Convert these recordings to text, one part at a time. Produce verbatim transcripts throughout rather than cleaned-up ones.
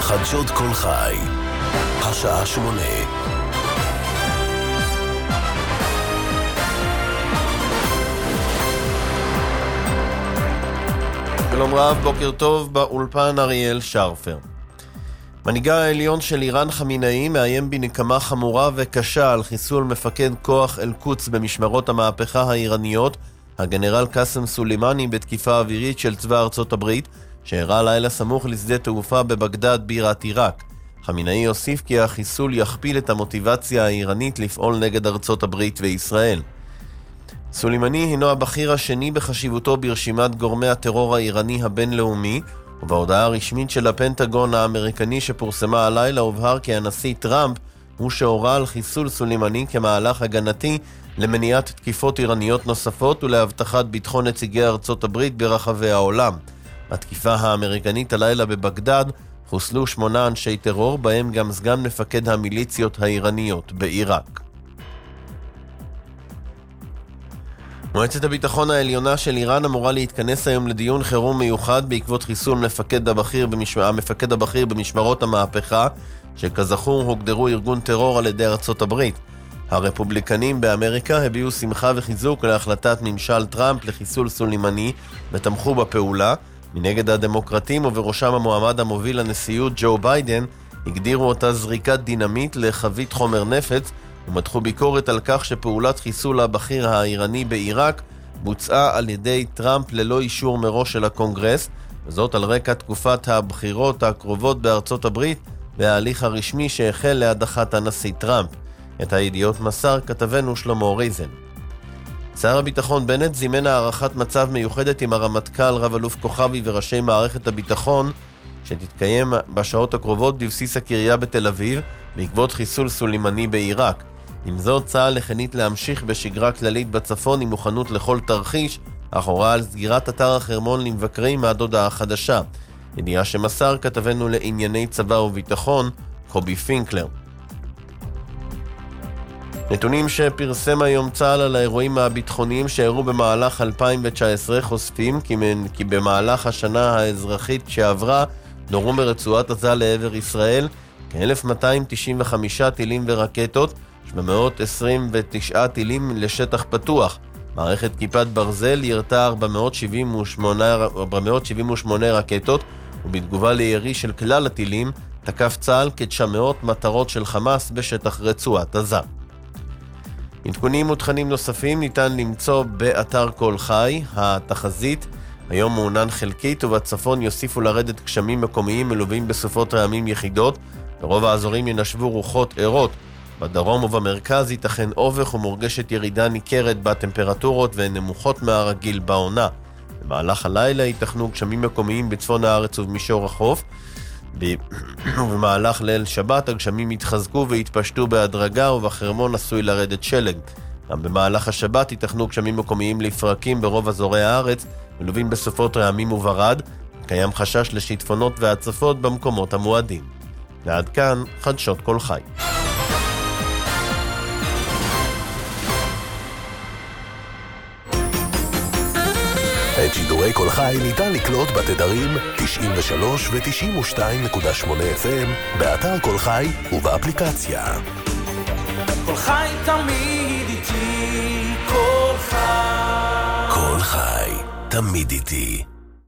חדשות כל חי, השעה שמונה. שלום רב, בוקר טוב, באולפן אריאל שרפר. מנהיגה העליון של איראן חמינאי מאיים בנקמה חמורה וקשה על חיסול מפקד כוח אל-קודס במשמרות המהפכה האיראניות, הגנרל קאסם סולימני, בתקיפה אווירית של צבא ארצות הברית, שאירע לילה סמוך לשדה תעופה בבגדד בירת עיראק. חמינאי הוסיף כי החיסול יכפיל את המוטיבציה האיראנית לפעול נגד ארצות הברית וישראל. סולימני הינו הבכיר השני בחשיבותו ברשימת גורמי הטרור האיראני הבינלאומי, ובהודעה הרשמית של הפנטגון האמריקני שפורסמה הלילה הובהר כי הנשיא טראמפ הוא שהורה על חיסול סולימני כמהלך הגנתי למניעת תקיפות איראניות נוספות ולהבטחת ביטחון נציגי ארצות הברית ברחבי העולם. בתקיפה האמריקנית הלילה בבגדד חוסלו שמונה אנשי טרור, בהם גם סגן מפקד המיליציות האיראניות בעיראק. מועצת הביטחון העליונה של איראן אמורה להתכנס היום לדיון חירום מיוחד בעקבות חיסול מפקד הבכיר במשמר... המפקד הבכיר במשמרות המהפכה, שכזכור הוגדרו ארגון טרור על ידי ארצות הברית. הרפובליקנים באמריקה הביעו שמחה וחיזוק להחלטת ממשל טראמפ לחיסול סולימני ותמכו בפעולה. מנגד הדמוקרטים ובראשם המועמד המוביל לנשיאות ג'ו ביידן הגדירו אותה זריקת דינמיט לחבית חומר נפץ, ומתחו ביקורת על כך שפעולת חיסול הבכיר האיראני בעיראק בוצעה על ידי טראמפ ללא אישור מראש של הקונגרס, וזאת על רקע תקופת הבחירות הקרובות בארצות הברית וההליך הרשמי שהחל להדחת הנשיא טראמפ. את הידיעות מסר כתבנו שלמה ריזן. שר הביטחון בנט זימן הערכת מצב מיוחדת עם הרמטכ"ל רב אלוף כוכבי וראשי מערכת הביטחון שתתקיים בשעות הקרובות בבסיס הקריה בתל אביב בעקבות חיסול סולימני בעיראק. עם זאת, צה"ל החליט להמשיך בשגרה כללית בצפון עם מוכנות לכל תרחיש, אך הורה על סגירת אתר החרמון למבקרים עד הודעה חדשה. ידיעה שמסר כתבנו לענייני צבא וביטחון קובי פינקלר. נתונים שפרסם היום צה"ל על האירועים הביטחוניים שאירעו במהלך אלפיים תשע עשרה חושפים כי, כי במהלך השנה האזרחית שעברה נורו מרצועת עזה לעבר ישראל כ-אלף מאתיים תשעים וחמישה טילים ורקטות, שבע מאות עשרים ותשע טילים לשטח פתוח. מערכת כיפת ברזל ירתה ארבע מאות שבעים ושמונה רקטות, ובתגובה לירי של כלל הטילים תקף צה"ל כ-תשע מאות מטרות של חמאס בשטח רצועת עזה. עדכונים ותכנים נוספים ניתן למצוא באתר כל חי. התחזית היום מעונן חלקית, ובצפון יוסיפו לרדת גשמים מקומיים מלווים בסופות רעמים יחידות. ברוב האזורים ינשבו רוחות ערות. בדרום ובמרכז ייתכן אובך ומורגשת ירידה ניכרת בטמפרטורות והן נמוכות מהרגיל בעונה. במהלך הלילה ייתכנו גשמים מקומיים בצפון הארץ ובמישור החוף. ובמהלך ליל שבת הגשמים יתחזקו והתפשטו בהדרגה, ובחרמון עשוי לרדת שלג. גם במהלך השבת ייתכנו גשמים מקומיים לפרקים ברוב אזורי הארץ, מלווים בסופות רעמים וברד. קיים חשש לשיטפונות והצפות במקומות המועדים. ועד כאן חדשות כל חי. את שידורי כל חי ניתן לקלוט בתדרים תשעים ושלוש ו-תשעים ושתיים נקודה שמונה אף אם באתר כל חי ובאפליקציה. כל חי תמיד איתי, כל חי. כל חי תמיד איתי.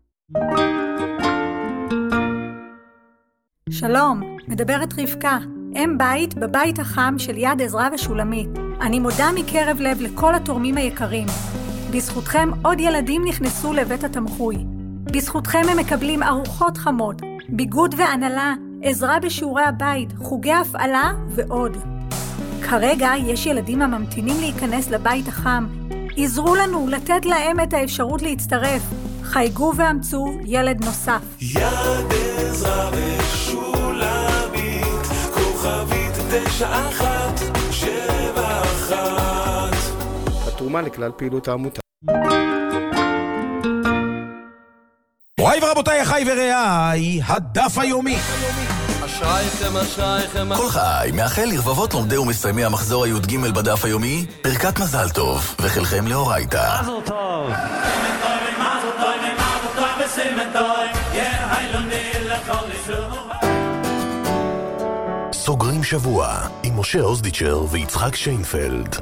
שלום, מדברת רבקה, אם בית בבית החם של יד עזרא ושולמית. אני מודה מקרב לב לכל התורמים היקרים. בזכותכם עוד ילדים נכנסו לבית התמחוי. בזכותכם הם מקבלים ארוחות חמות, ביגוד והנהלה, עזרה בשיעורי הבית, חוגי הפעלה ועוד. כרגע יש ילדים הממתינים להיכנס לבית החם. עזרו לנו לתת להם את האפשרות להצטרף. חייגו ואמצו ילד נוסף. יד עזרא ושולמית, כוכבית תשע אחת שבע אחת. התרומה לכלל פעילות העמותה. מוריי ורבותיי, אחיי ורעיי, הדף היומי. אשרייכם, אשרייכם. כל חי מאחל לרבבות לומדי ומסיימי המחזור הי"ג בדף היומי ברכת מזל טוב וחלכם לאורייתא. מזל טוב. מזל טוב, מזל טוב, מזל טוב, יא היילונדי לכל ישראל. סוגרים שבוע עם משה אוזדיצ'ר ויצחק שיינפלד.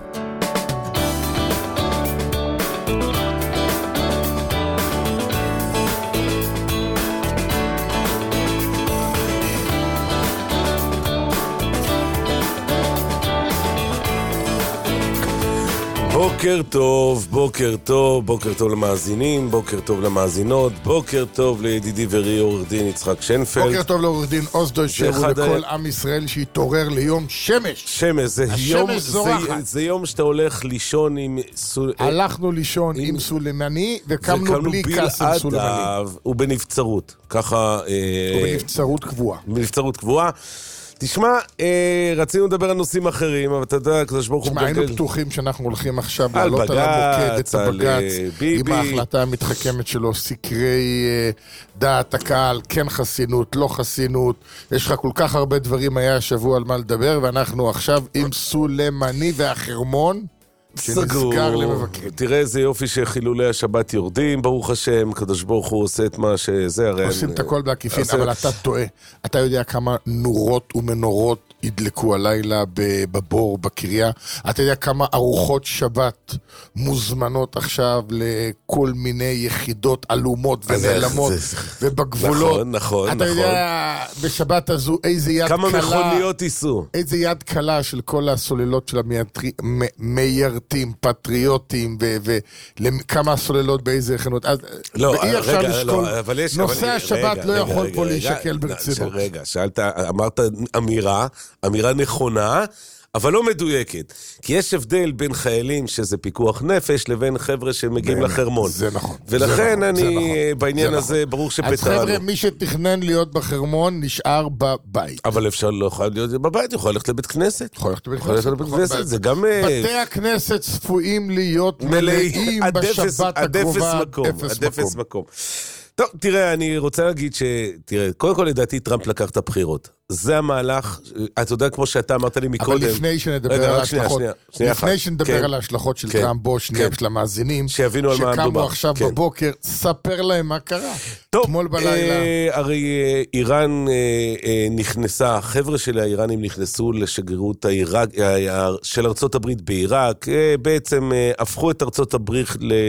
בוקר טוב, בוקר טוב, בוקר טוב למאזינים, בוקר טוב למאזינות, בוקר טוב לידידי ורי עורך דין יצחק שיינפלד. בוקר טוב לעורך דין אוזדיצ'ר ולכל עם ישראל שהתעורר ליום שמש. שמש, זה יום, זה, זה יום שאתה הולך לישון עם... הלכנו לישון עם, עם סולימני וקמנו בלי קסם סולימני. ובנבצרות, ככה... ובנבצרות קבועה. בנבצרות קבועה. תשמע, אה, רצינו לדבר על נושאים אחרים, אבל אתה יודע, כזה שבור חוק... תשמע, היינו בטוחים שאנחנו הולכים עכשיו לעלות על המוקד, את הבגץ, עם ההחלטה המתחכמת שלו, סקרי אה, דעת הקהל, כן חסינות, לא חסינות, יש לך כל כך הרבה דברים, היה השבוע על מה לדבר, ואנחנו עכשיו עם סולימני והחרמון, שנסגר למבקרים. תראה איזה יופי שחילולי השבת יורדים, ברוך השם, קדוש ברוך הוא עושה את מה שזה, הרי... עושים את הכל בעקיפין, אבל אתה טועה. אתה יודע כמה נורות ומנורות ידלקו הלילה בבור, בקריה. אתה יודע כמה ארוחות שבת מוזמנות עכשיו לכל מיני יחידות אלומות ונעלמות ובגבולות. נכון, נכון, אתה יודע בשבת הזו איזה יד קלה... כמה מכוניות ייסעו. איזה יד קלה של כל הסוללות של המיירתים, פטריוטים, וכמה הסוללות באיזה חנות. לא, רגע, לא, אבל יש... נושא השבת לא יכול פה להישקל ברצינות. רגע, שאלת, אמרת אמירה, אמירה נכונה, אבל לא מדויקת. כי יש הבדל בין חיילים שזה פיקוח נפש, לבין חבר'ה שמגיעים לחרמון. זה נכון. ולכן אני בעניין הזה, ברור שפטרנו. אז חבר'ה, מי שתכנן להיות בחרמון, נשאר בבית. אבל אפשר לא יכול להיות בבית, יכול ללכת לבית כנסת. יכול ללכת לבית כנסת. זה גם... בתי הכנסת צפויים להיות מלאים בשבת הקרובה. אפס מקום. טוב, תראה, אני רוצה להגיד ש... תראה, קודם כל לדעתי טראמפ לקח את הבחירות. זה המהלך, אתה יודע, כמו שאתה אמרת לי מקודם... אבל לפני שנדבר על ההשלכות, לפני שנדבר על ההשלכות של טראמפ בו, שנייה של המאזינים, שיבינו על מה מדובר. שקמו עכשיו בבוקר, ספר להם מה קרה. אתמול בלילה. הרי איראן נכנסה, החבר'ה של האיראנים נכנסו לשגרירות של ארצות הברית בעיראק, בעצם הפכו את ארצות הברית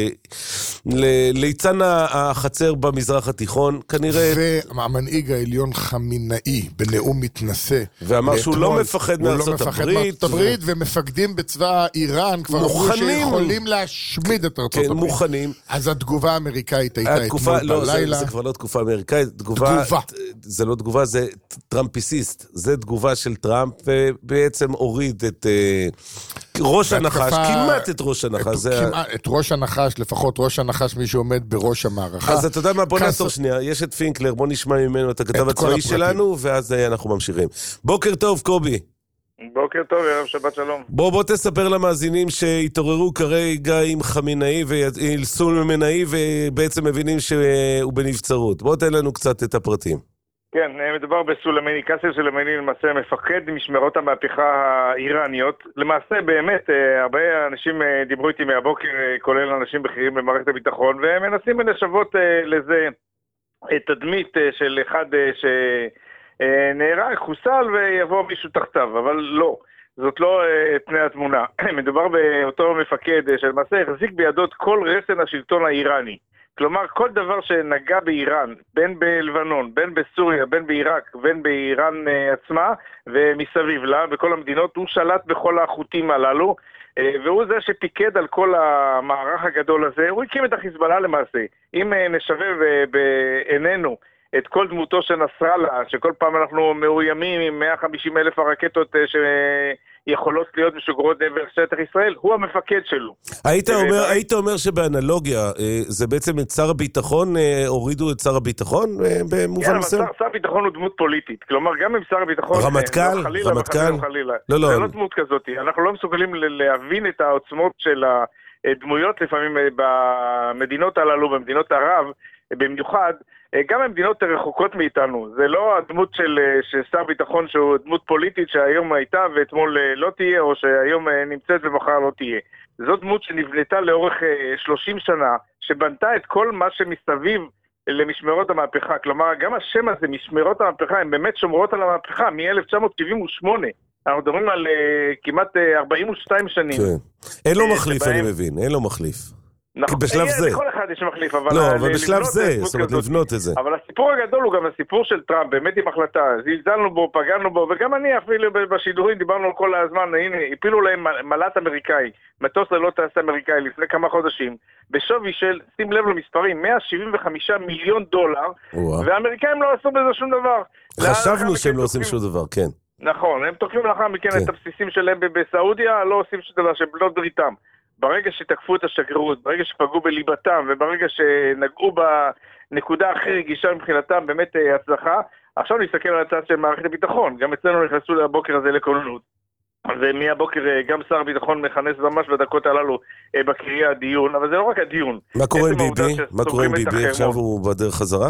ליצן החצר במזרח התיכון, כנראה... והמנהיג העליון חמינאי, בנאום מתנשא. ואמר שהוא לא מפחד מארצות הברית. הברית, ומפקדים בצבא איראן כבר אמרו שיכולים להשמיד את ארצות הברית. כן, מוכנים. אז התגובה האמריקאית הייתה אתמול בלילה. זה כבר לא תקופה אמריקאית, תגובה. זה לא תגובה, זה טראמפיסיסט. זה תגובה של טראמפ, ובעצם הוריד את ראש הנחש, כמעט את ראש הנחש. את ראש הנחש, לפחות ראש הנחש, מי שעומד בראש המערכה. אז אתה יודע מה, בוא נעצור שנייה, יש את פינקלר, בוא נשמע ממנו את הכתב הצבאי שלנו, ואז אנחנו ממשיכים. בוקר טוב, קובי. בוקר טוב, ערב שבת שלום. בוא, בוא תספר למאזינים שהתעוררו כרגע עם חמינאי וסולימני, ובעצם מבינים שהוא בנבצרות. בוא תן לנו קצת את הפרטים. כן, מדובר בסולימני, קאסם סולימני למעשה מפקד משמרות המהפכה האיראניות. למעשה באמת, הרבה אנשים דיברו איתי מהבוקר, כולל אנשים בכירים במערכת הביטחון, ומנסים לשוות לזה את תדמית של אחד שנהרג, חוסל ויבוא מישהו תחתיו, אבל לא. זאת לא פני התמונה. מדובר באותו מפקד שלמעשה החזיק בידו את כל רסן השלטון האיראני. כלומר, כל דבר שנגע באיראן, בין בלבנון, בין בסוריה, בין בעיראק, בין באיראן עצמה, ומסביב לה, בכל המדינות, הוא שלט בכל החוטים הללו, והוא זה שפיקד על כל המערך הגדול הזה. הוא הקים את החיזבאללה למעשה. אם נשווה בעינינו את כל דמותו של נסראללה, שכל פעם אנחנו מאוימים עם מאה וחמישים אלף הרקטות שיכולות להיות משוגרות לעבר שטח ישראל, הוא המפקד שלו. היית אומר, היית אומר שבאנלוגיה, זה בעצם את שר הביטחון, הורידו את שר הביטחון במובן מסוים? שר הביטחון הוא דמות פוליטית, כלומר גם אם שר הביטחון... רמטכ"ל? רמטכ"ל? לא, לא. זה לא דמות כזאת, אנחנו לא מסוגלים להבין את העוצמות של הדמויות לפעמים במדינות הללו, במדינות ערב, במיוחד, גם המדינות רחוקות מאיתנו. זה לא הדמות של, של שר ביטחון שהוא דמות פוליטית שהיום הייתה ואתמול לא תהיה, או שהיום נמצאת ומחר לא תהיה. זו דמות שנבנתה לאורך שלושים שנה, שבנתה את כל מה שמסביב למשמרות המהפכה. כלומר, גם השם הזה, משמרות המהפכה, הן באמת שומרות על המהפכה מ-אלף תשע מאות שבעים ושמונה. אנחנו מדברים על uh, כמעט uh, ארבעים ושתיים שנים. כן. אין לו מחליף, אני מבין, אין לו מחליף. נכון, בשלב זה. לכל אחד יש מחליף, אבל... לא, אבל בשלב זה, זאת אומרת, לבנות את זה. אבל הסיפור הגדול הוא גם הסיפור של טראמפ, באמת עם החלטה. זלזלנו בו, פגענו בו, וגם אני אפילו בשידורים דיברנו על כל הזמן, הנה, הפילו להם מל"ט אמריקאי, מטוס ללא טייס אמריקאי לפני כמה חודשים, בשווי של, שים לב למספרים, מאה שבעים וחמישה מיליון דולר, והאמריקאים לא עשו בזה שום דבר. חשבנו שהם לא עושים שום דבר, כן. נכון, הם תוקפים לאחר מכן את הבסיסים שלהם בסעודיה, לא עושים שום דבר, שהם בנות בריתם. ברגע שתקפו את השגרירות, ברגע שפגעו בליבתם, וברגע שנגעו בנקודה הכי רגישה מבחינתם, באמת הצלחה, עכשיו נסתכל על הצד של מערכת הביטחון. גם אצלנו נכנסו לבוקר הזה לכוננות. ומהבוקר גם שר הביטחון מכנס ממש בדקות הללו בקריאה הדיון, אבל זה לא רק הדיון. מה קורה עם ביבי? מה קורה עם ביבי? עכשיו הוא בדרך חזרה?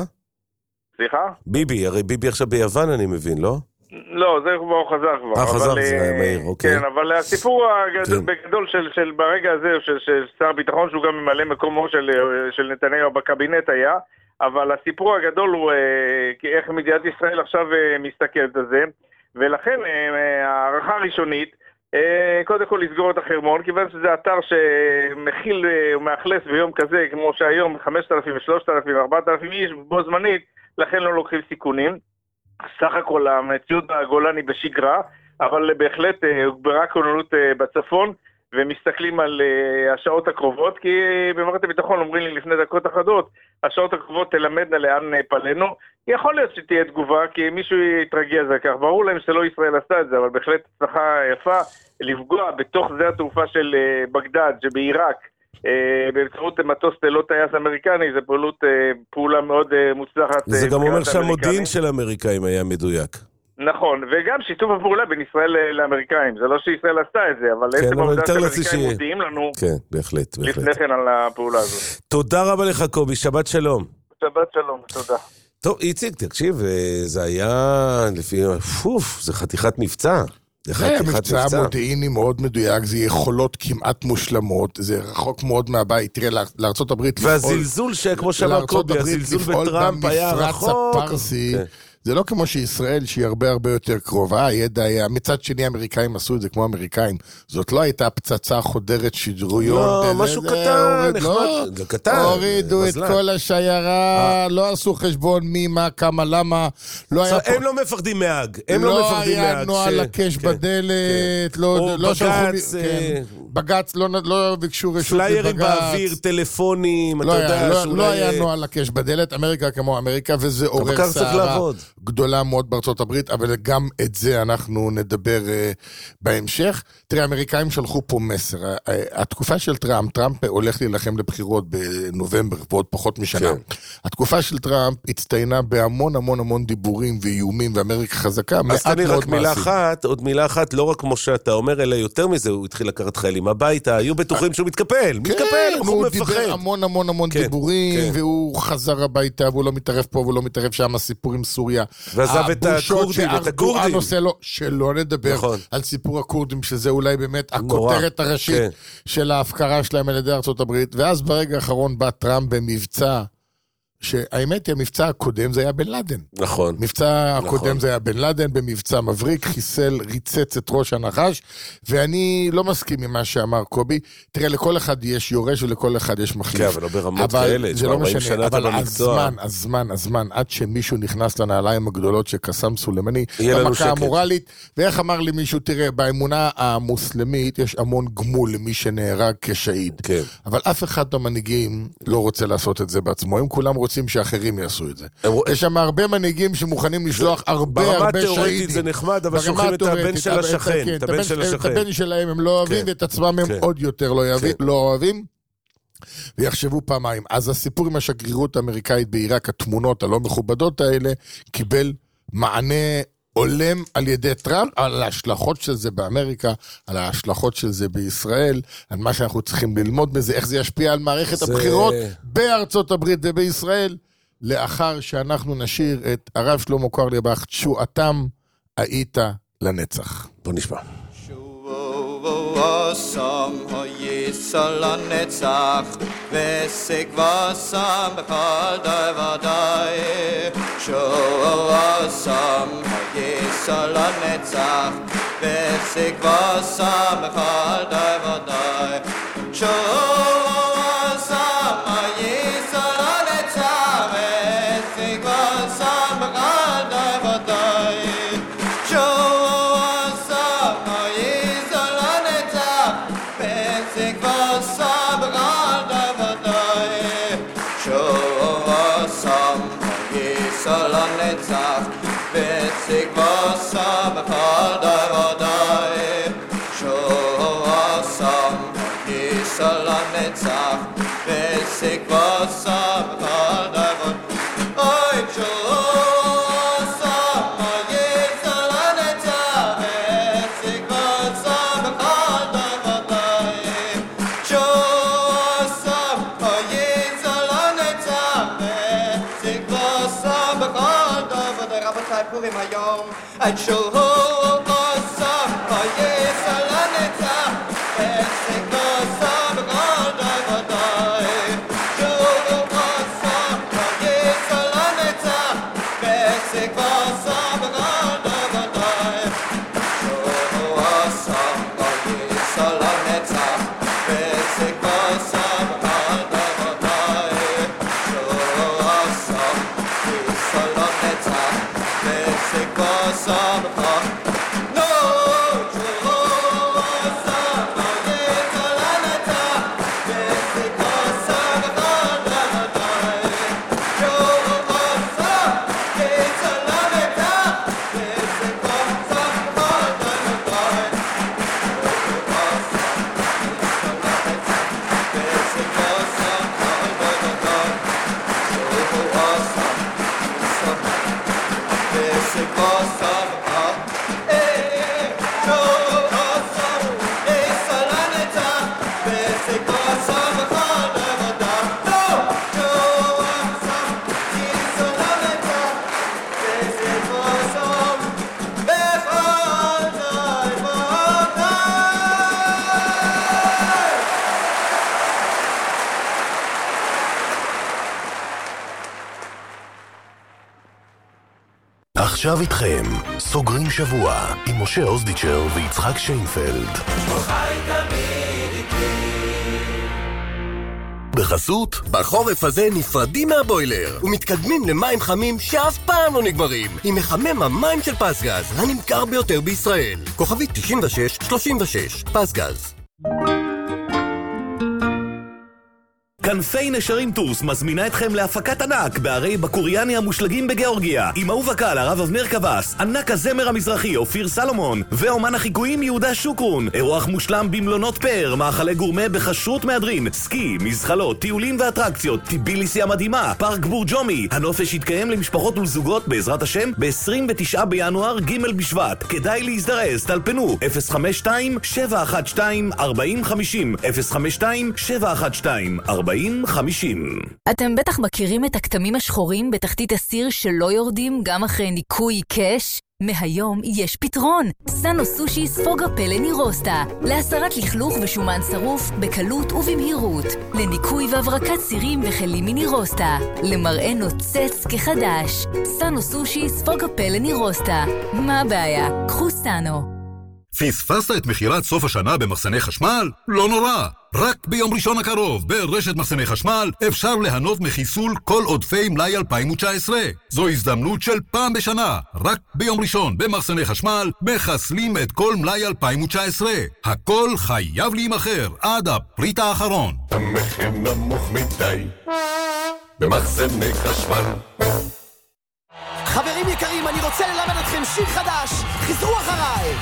סליחה? ביבי, הרי ביבי עכשיו ביוון אני מבין, לא? לא, זה כבר חזר כבר. אה, חזר, זה היה מהיר, אוקיי. כן, אבל הסיפור הגדול של ברגע הזה, של שר הביטחון, שהוא גם ממלא מקומו של נתניהו בקבינט היה, אבל הסיפור הגדול הוא איך מדינת ישראל עכשיו מסתכלת על זה, ולכן הערכה הראשונית, קודם כל לסגור את החרמון, כיוון שזה אתר שמכיל ומאכלס ביום כזה, כמו שהיום חמשת אלפים, שלושת אלפים, ארבעת אלפים איש בו זמנית, לכן לא לוקחים סיכונים. סך הכל המציאות הגולני בשגרה, אבל בהחלט הוגברה כוננות בצפון, ומסתכלים על השעות הקרובות, כי במערכת הביטחון אומרים לי לפני דקות אחדות, השעות הקרובות תלמדנה לאן פלנו. יכול להיות שתהיה תגובה, כי מישהו יתרגיע זה כך. ברור להם שלא ישראל עשתה את זה, אבל בהחלט הצלחה יפה לפגוע בתוך זה התעופה של בגדד, שבעיראק, באמצעות מטוס ללא טייס אמריקני, זה פעולות, פעולה מאוד מוצלחת. זה גם אומר שהמודיעין של האמריקאים היה מדויק. נכון, וגם שיתוף הפעולה בין ישראל לאמריקאים. זה לא שישראל עשתה את זה, אבל כן, עצם העובדה שהאמריקאים ש... מודיעים לנו כן, בהחלט, בהחלט. לפני כן על הפעולה הזאת. תודה רבה לך קובי, שבת שלום. שבת שלום, תודה. טוב, איציק, תקשיב, זה היה לפי... פוף, זה חתיכת מבצע. זה מבצע מודיעיני מאוד מדויק, זה יכולות כמעט מושלמות, זה רחוק מאוד מהבית. תראה, לארצות הברית והזלזול שכמו שאמר קובי, הזלזול בטראמפ היה רחוק. זה לא כמו שישראל, שהיא הרבה הרבה יותר קרובה, הידע היה, מצד שני האמריקאים עשו את זה כמו האמריקאים, זאת לא הייתה פצצה חודרת שדרויון. לא, משהו קטן, נחמד, קטן. הורידו את כל השיירה, לא עשו חשבון מי, מה, כמה, למה, הם לא מפחדים מהאג, הם לא מפחדים מהאג. לא היה נועל לקש בדלת, לא שלחו, בגץ, לא ביקשו רשות בבגץ. פליירים באוויר, טלפונים, אתה יודע. לא היה נועל לקש בדלת, אמריקה כמו אמריקה, וזה עורר סערה. גדולה מאוד בארצות הברית, אבל גם את זה אנחנו נדבר uh, בהמשך. תראה, האמריקאים שלחו פה מסר. Uh, התקופה של טראמפ, טראמפ הולך להילחם לבחירות בנובמבר, ועוד פחות משנה. כן. התקופה של טראמפ הצטיינה בהמון המון המון דיבורים ואיומים, ואמריקה חזקה, מעט מאוד מעשים. אז תני רק מילה אחת, עוד מילה אחת, לא רק כמו שאתה אומר, אלא יותר מזה, הוא התחיל לקחת חיילים הביתה, היו בטוחים שהוא מתקפל, מתקפל, הוא מפחד. הוא דיבר המון המון המון כן, דיבורים, כן. והוא חזר הביתה, והוא לא מתערב פה, והוא לא מתערב שם, הסיפור עם סוריה. ועזב את הקורדים, את הקורדים. לו, שלא נדבר נכון. על סיפור הקורדים, שזה אולי באמת נורא. הכותרת הראשית כן. של ההפקרה שלהם על ידי ארצות הברית, ואז ברגע האחרון בא טראמפ במבצע, שהאמת היא, המבצע הקודם זה היה בן לדן. נכון. מבצע הקודם נכון. זה היה בן לדן, במבצע מבריק, חיסל, ריצץ את ראש הנחש, ואני לא מסכים עם מה שאמר קובי. תראה, לכל אחד יש יורש ולכל אחד יש מחליף. כן, אבל לא ברמות כאלה, זה לא משנה, אבל הזמן, הזמן, הזמן, עד שמישהו נכנס לנעליים הגדולות שקסם סולימני, במכה המורלית, ואיך אמר לי מישהו, תראה, באמונה המוסלמית יש המון גמול למי שנהרג כשהיד. כן. אבל אף אחד במנהיגים לא רוצה לעשות את זה בעצמו. הם כולם רוצים שאחרים יעשו את זה. יש שם הרבה מנהיגים שמוכנים לשלוח הרבה הרבה שהידים. ברמה תיאורטית זה נחמד, אבל שולחים את הבן של השכן. את הבן של השכן. את הבן שלהם הם לא אוהבים, ואת עצמם הם עוד יותר לא אוהבים. ויחשבו פעמיים. אז הסיפור עם השגרירות האמריקאית בעיראק, התמונות הלא מכובדות האלה, קיבל מענה עולם על ידי טראמפ, על ההשלכות של זה באמריקה, על ההשלכות של זה בישראל, על מה שאנחנו צריכים ללמוד בזה, איך זה ישפיע על מערכת זה... הבחירות בארצות הברית ובישראל, לאחר שאנחנו נשאיר את הרב שלמה קרליבך, תשועתם היית לנצח. בוא נשמע. שובו וסם היסל הנצח ושיג וסם בכל די ודי וסם היסל הנצח ושיג וסם בכל די ודי וסם היסל הנצח ושיג וסם בכל די ודי Sol on netzach Vetsig vosam b'chol dai v'dai Shosam Yisol on netzach Vetsig vosam b'chol dai v'dai Oy Shosam Yisol on netzach Vetsig vosam b'chol dai v'dai Shosam Yisol on netzach Vetsig vosam רבותיי פורים היום עד שהוא עושה פייס על הנצח עסק עושה בכל די ודאי שהוא עושה פייס על הנצח עסק עושה בכל די ודאי שהוא עושה פייס על הנצח עסק עושה בכל די ודאי שהוא עושה פייס על הנצח Basic was on the pop. No, was on the yes, Alanata. Basic was on the pop. Joe was on, yes, Alanata. Basic was on the pop. Basic was on the pop. Joe was on. Basic was up, up, eh, Joe was up, eh, Salaneta. Basic was up, up, never done. No, Joe was up, eh, Salaneta. Basic was up, eh, all time, all time. עכשיו איתכם, סוגרים שבוע עם משה אוזדיצ'ר ויצחק שיינפלד. בחסות, בחורף הזה נפרדים מהבוילר ומתקדמים למים חמים שאף פעם לא נגמרים עם מחמם המים של פסגז, הנמכר ביותר בישראל. כוכבית תשעים ושש שלושים ושש, פסגז. כנפי נשרים טורס מזמינה אתכם להפקת ענק בערי בקוריאני המושלגים בגיאורגיה עם אהוב הקהל הרב אבנר קבס, ענק הזמר המזרחי אופיר סלומון ואומן החיקויים יהודה שוקרון. אירוח מושלם במלונות פאר, מאכלי גורמה בחשרות מהדרין, סקי, מזחלות, טיולים ואטרקציות, טיביליסי המדהימה, פארק בורג'ומי. הנופש יתקיים למשפחות ולזוגות בעזרת השם ב-עשרים ותשעה בינואר ג' בשבט. כדאי להזדרז, טלפנו אפס חמש שתיים שבע אחת שתיים ארבעים חמישים אפס חמש שתיים שבע אחת שתיים ארבעים חמישים. אתם בטח מכירים את הכתמים השחורים בתחתית הסיר שלא יורדים גם אחרי ניקוי קש? מהיום יש פתרון. סאנו סושי ספוג הפלא נירוסטה. להסרת לכלוך ושומן שרוף בקלות ובמהירות. לניקוי והברקת סירים וחלים מנירוסטה. למראה נוצץ כחדש. סאנו סושי ספוג הפלא נירוסטה. מה הבעיה? קחו סאנו. פספסת את מחירת סוף השנה במחסני חשמל? לא נורא. רק ביום ראשון הקרוב ברשת מחסני חשמל אפשר ליהנות מחיסול כל עודפי מלאי אלפיים תשע עשרה. זו הזדמנות של פעם בשנה. רק ביום ראשון במחסני חשמל מחסלים את כל מלאי אלפיים תשע עשרה. הכל חייב להימחר עד הפריט האחרון. המחיר נמוך מדי במחסני חשמל. חברים יקרים, אני רוצה ללמד אתכם שיר חדש. חזרו אחריי.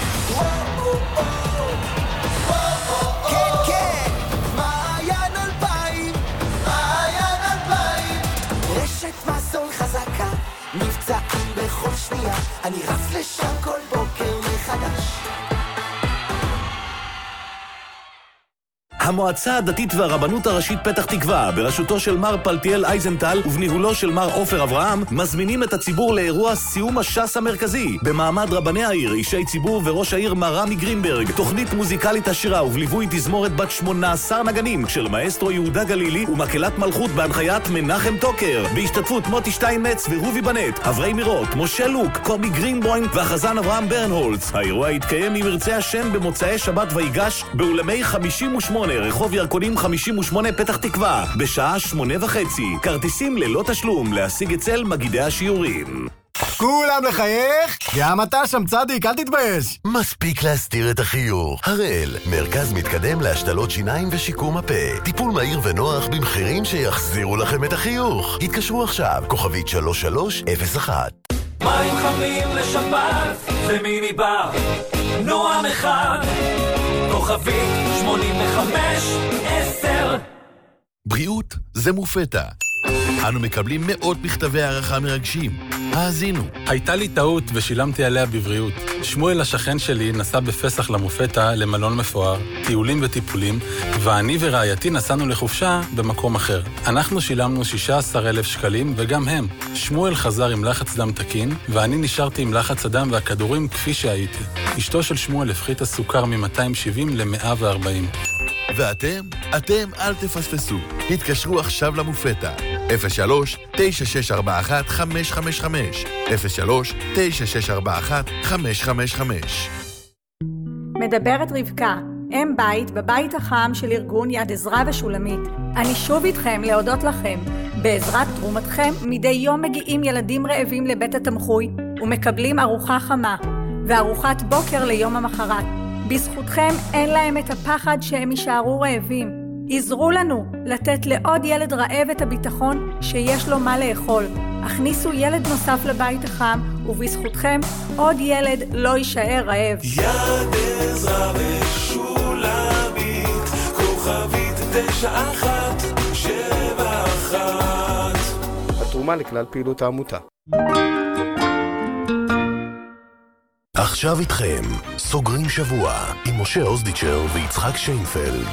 כן, כן, מעיין אלפיים, מעיין אלפיים. רשת מזון חזקה, מבצעים בכל שנייה. אני רץ לשם כל בוקר מחדש. המועצה הדתית והרבנות הראשית פתח תקווה, בראשותו של מר פלטיאל אייזנטל ובניהולו של מר עופר אברהם, מזמינים את הציבור לאירוע סיום הש"ס המרכזי, במעמד רבני העיר, אישי ציבור וראש העיר מר רמי גרינברג, תוכנית מוזיקלית עשירה ובליווי תזמורת בת שמונה עשר נגנים של מאסטרו יהודה גלילי ומקהלת מלכות בהנחיית מנחם טוקר, בהשתתפות מוטי שטיינמץ ורובי בנט, אברי מירות, משה לוק, קובי גרינבוים והחזן אברהם ברנהולץ. האירוע יתקיים אם ירצה השם במוצאי שבת ויגש באולמי חמישים ושמונה, רחוב ירקונים חמישים ושמונה פתח תקווה, בשעה שמונה וחצי. כרטיסים ללא תשלום, להשיג אצל מגידי השיעורים. כולם לחייך? גם אתה שם צדיק, אל תתבייש. מספיק להסתיר את החיוך. הראל, מרכז מתקדם להשתלות שיניים ושיקום הפה. טיפול מהיר ונוח במחירים שיחזירו לכם את החיוך. התקשרו עכשיו, כוכבית שלוש שלוש אפס אחת. מים חמים לשבת, זה מיני בר, נועם אחד, כוכבית שמונים וחמש עשר. בריאות זה מופתע. אנו מקבלים מאות מכתבי הערכה מרגשים. האזינו. הייתה לי טעות ושילמתי עליה בבריאות. שמואל השכן שלי נסע בפסח למופתע למלון מפואר, טיולים וטיפולים, ואני ורעייתי נסענו לחופשה במקום אחר. אנחנו שילמנו שישה עשר אלף שקלים וגם הם. שמואל חזר עם לחץ דם תקין, ואני נשארתי עם לחץ הדם והכדורים כפי שהייתי. אשתו של שמואל הפחית הסוכר מ-מאתיים שבעים ל-מאה וארבעים. ואתם? אתם אל תפספסו. התקשרו עכשיו למופתע. אפס שלוש תשע שש ארבע אחת חמש חמש חמש אפס שלוש תשע שש ארבע אחת חמש חמש חמש. מדברת רבקה, אם בית בבית החם של ארגון יד עזרא ושולמית. אני שוב איתכם להודות לכם. בעזרת תרומתכם מדי יום מגיעים ילדים רעבים לבית התמחוי ומקבלים ארוחה חמה וארוחת בוקר ליום המחרת. בזכותכם אין להם את הפחד שהם יישארו רעבים. עזרו לנו לתת לעוד ילד רעב את הביטחון שיש לו מה לאכול. הכניסו ילד נוסף לבית החם, ובזכותכם עוד ילד לא יישאר רעב. יד עזרא ושולמית, כוכבית תשע אחת שבע אחת. התרומה לכלל פעילות העמותה. עכשיו איתכם, סוגרים שבוע עם משה אוזדיצ'ר ויצחק שיינפלד.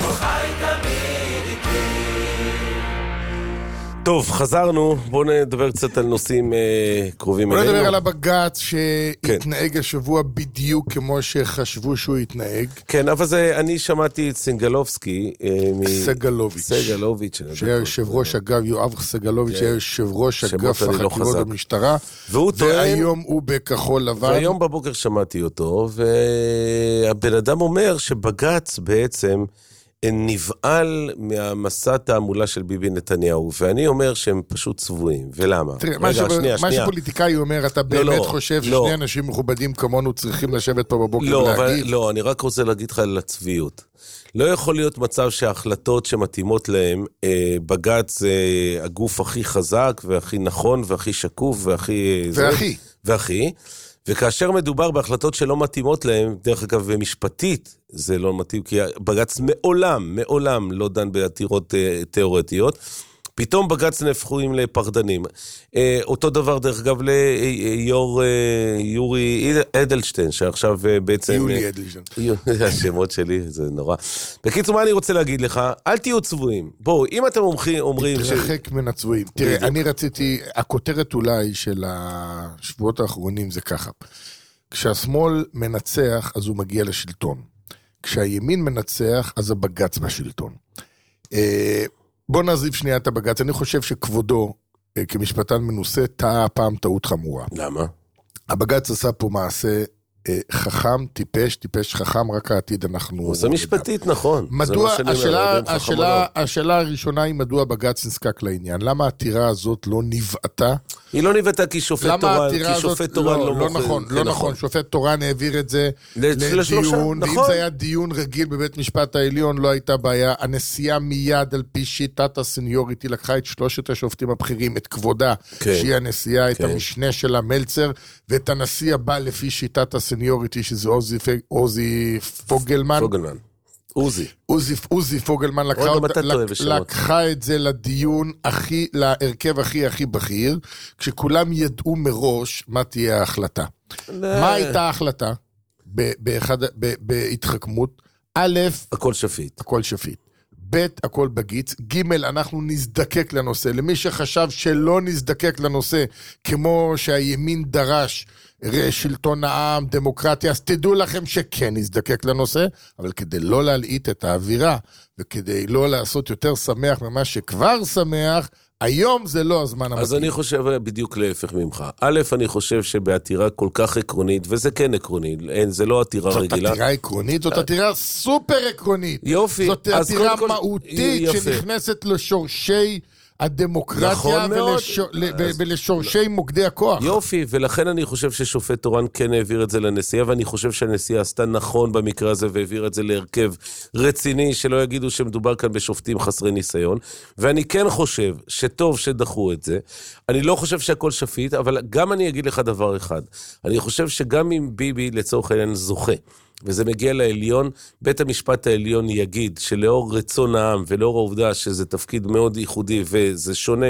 טוב, חזרנו, בואו נדבר קצת על נושאים אה, קרובים אלינו. אלינו. בואו נדבר על הבג"ץ שהתנהג כן. השבוע בדיוק כמו שחשבו שהוא יתנהג. כן, אבל זה, אני שמעתי את סנגלובסקי. אה, מ... סגלוביץ'. סגלוביץ'. שהיה יושב ראש אגב, יואב סגלוביץ', שהיה יושב ראש אגף החקירות במשטרה. והוא והיום הוא בכחול לבן. והיום בבוקר שמעתי אותו, והבן אדם אומר שבג"ץ בעצם נבעל מהמסע תעמולה של ביבי נתניהו, ואני אומר שהם פשוט צבועים, ולמה? תראה, מה, שב... שנייה, מה שנייה. שפוליטיקאי אומר, אתה באמת לא, חושב לא. ששני אנשים מכובדים כמונו צריכים לשבת פה בבוקר לא, ולהגיד? אבל, לא, אני רק רוצה להגיד לך על הצביעות. לא יכול להיות מצב שההחלטות שמתאימות להם, אה, בג"ץ אה, הגוף הכי חזק, והכי נכון, והכי שקוף, והכי... והכי. זה, והכי. וכאשר מדובר בהחלטות שלא מתאימות להם, דרך אגב, ומשפטית, זה לא מתאים, כי בג"ץ מעולם, מעולם לא דן בעתירות תיאורטיות, פתאום בג"ץ נהפכים לפחדנים. אותו דבר, דרך אגב, ליור יורי אדלשטיין, שעכשיו בעצם... יולי אדלשטיין. השמות שלי, זה נורא. בקיצור, מה אני רוצה להגיד לך? אל תהיו צבועים. בואו, אם אתם אומרים... תתרחק מן הצבועים. תראה, אני רציתי, הכותרת אולי של השבועות האחרונים זה ככה. כשהשמאל מנצח, אז הוא מגיע לשלטון. כשהימין מנצח, אז הבג"ץ בשלטון. בוא נעזיב שנייה את הבג"ץ. אני חושב שכבודו, כמשפטן מנוסה, טעה הפעם טעות חמורה. למה? הבג"ץ עשה פה מעשה חכם, טיפש, טיפש חכם, רק העתיד אנחנו... הוא עושה משפטית, נכון. מדוע, השאלה, השאלה, השאלה הראשונה היא מדוע בג"ץ נזקק לעניין. למה העתירה הזאת לא נבעתה? היא לא נבעתה כי שופט תורן, כי שופט תורן לא מוכן. לא נכון, לא נכון. שופט תורן העביר את זה לדיון, ואם זה היה דיון רגיל בבית משפט העליון, לא הייתה בעיה. הנשיאה מיד על פי שיטת הסניוריטי לקחה את שלושת השופטים הבכירים, את כבודה, שהיא הנשיאה, את המשנה שלה מלצר, ואת הנשיא הבא לפי שיטת הסניוריטי, שזה עוזי פוגלמן. פוגלמן. עוזי. עוזי, עוזי פוגלמן לקחה, לקחה את זה לדיון הכי, להרכב הכי הכי בכיר, כשכולם ידעו מראש מה תהיה ההחלטה. מה הייתה ההחלטה? באחד, בהתחכמות, א', הכל שפיט. הכל שפיט. ב', הכל בגיץ. ג', אנחנו נזדקק לנושא. למי שחשב שלא נזדקק לנושא, כמו שהימין דרש, שלטון העם, דמוקרטיה, אז תדעו לכם שכן נזדקק לנושא, אבל כדי לא להלעיט את האווירה, וכדי לא לעשות יותר שמח ממה שכבר שמח, היום זה לא הזמן המתאים. אז אני חושב בדיוק להפך ממך. א', אני חושב שבעתירה כל כך עקרונית, וזה כן עקרוני, זה לא עתירה רגילה. זאת עתירה עקרונית, זאת עתירה סופר עקרונית. יופי. זאת עתירה מהותית שנכנסת לשורשי הדמוקרטיה נכון ולש... מאוד. ולשורשי מוקדי הכוח. יופי, ולכן אני חושב ששופט תורן כן העביר את זה לנשיאה, ואני חושב שהנשיאה עשתה נכון במקרה הזה, והעביר את זה להרכב רציני, שלא יגידו שמדובר כאן בשופטים חסרי ניסיון, ואני כן חושב שטוב שדחו את זה. אני לא חושב שהכל שפיט, אבל גם אני אגיד לך דבר אחד. אני חושב שגם אם ביבי לצורך העניין זוכה, וזה מגיע לעליון, בית המשפט העליון יגיד שלאור רצון העם ולאור העובדה שזה תפקיד מאוד ייחודי וזה שונה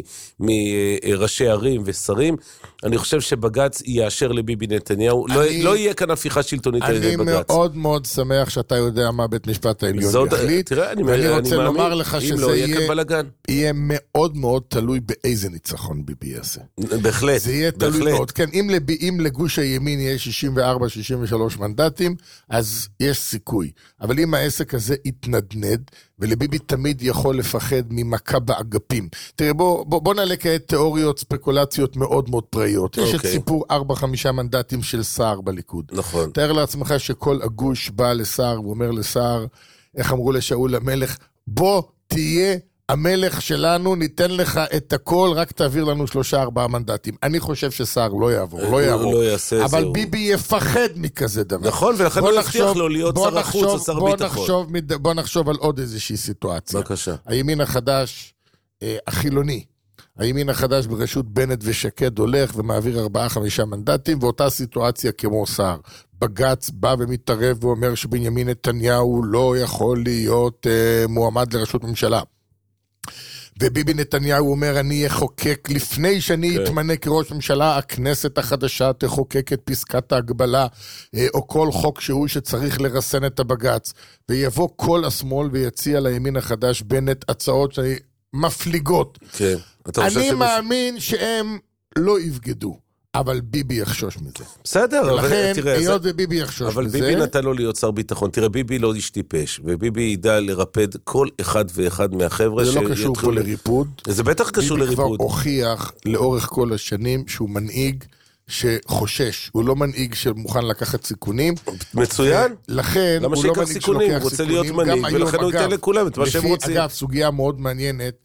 מראשי ערים ושרים, אני חושב שבג"ץ יאשר לביבי נתניהו, אני, לא, לא יהיה כאן הפיכה שלטונית על ידי בג"ץ. אני מאוד מאוד שמח שאתה יודע מה בית משפט העליון זאת, יחליט, תראה, אני, ואני אני רוצה מאמין, לומר לך שזה לא יהיה, יהיה, יהיה מאוד מאוד תלוי באיזה ניצחון ביבי יעשה. בהחלט, זה יהיה בהחלט. תלוי מאוד, כן, אם, לב, אם לגוש הימין יהיה שישים וארבע שישים ושלוש מנדטים, אז יש סיכוי. אבל אם העסק הזה יתנדנד, ולביבי תמיד יכול לפחד ממכה באגפים. תראה, בוא, בוא, בוא נעלה כעת תיאוריות, ספקולציות מאוד מאוד פראיות. יש okay. את סיפור ארבע חמישה מנדטים של סער בליכוד. נכון. תאר לעצמך שכל הגוש בא לסער, ואומר לסער, איך אמרו לשאול המלך, בוא תהיה המלך שלנו, ניתן לך את הכל, רק תעביר לנו שלושה ארבעה מנדטים. אני חושב שסער לא יעבור, לא יעבור. לא יעשה, אבל זהו. ביבי יפחד מכזה דבר. נכון, ולכן הוא הבטיח לו להיות שר החוץ או שר ביטחון. בוא נחשוב על עוד איזושהי סיטואציה. בבקשה. הימין החדש, אה, החילוני, הימין החדש בראשות בנט ושקד הולך ומעביר ארבעה חמישה מנדטים, ואותה סיטואציה כמו סער. בג"ץ בא ומתערב ואומר שבנימין נתניהו לא יכול להיות אה, מועמד לראשות ממשלה. וביבי נתניהו אומר, אני אחוקק לפני שאני okay. אתמנה כראש ממשלה, הכנסת החדשה תחוקק את פסקת ההגבלה, או כל חוק שהוא שצריך לרסן את הבג"ץ, ויבוא כל השמאל ויציע לימין החדש בנט הצעות מפליגות. Okay. אני מאמין שהם לא יבגדו. אבל ביבי יחשוש מזה. בסדר, אבל תראה, היות וביבי יחשוש אבל מזה. אבל ביבי נתן לו להיות שר ביטחון. תראה, ביבי לא ישטיפש, וביבי ידע לרפד כל אחד ואחד מהחבר'ה. זה לא קשור פה לריפוד. זה בטח קשור לריפוד. ביבי כבר הוכיח לאורך כל השנים שהוא מנהיג שחושש. הוא לא מנהיג שמוכן לקחת סיכונים. מצוין. לכן, למה הוא לא שיקח סיכונים? הוא רוצה להיות מנהיג, ולכן הוא ייתן לכולם את מה שהם רוצים. אגב, סוגיה מאוד מעניינת,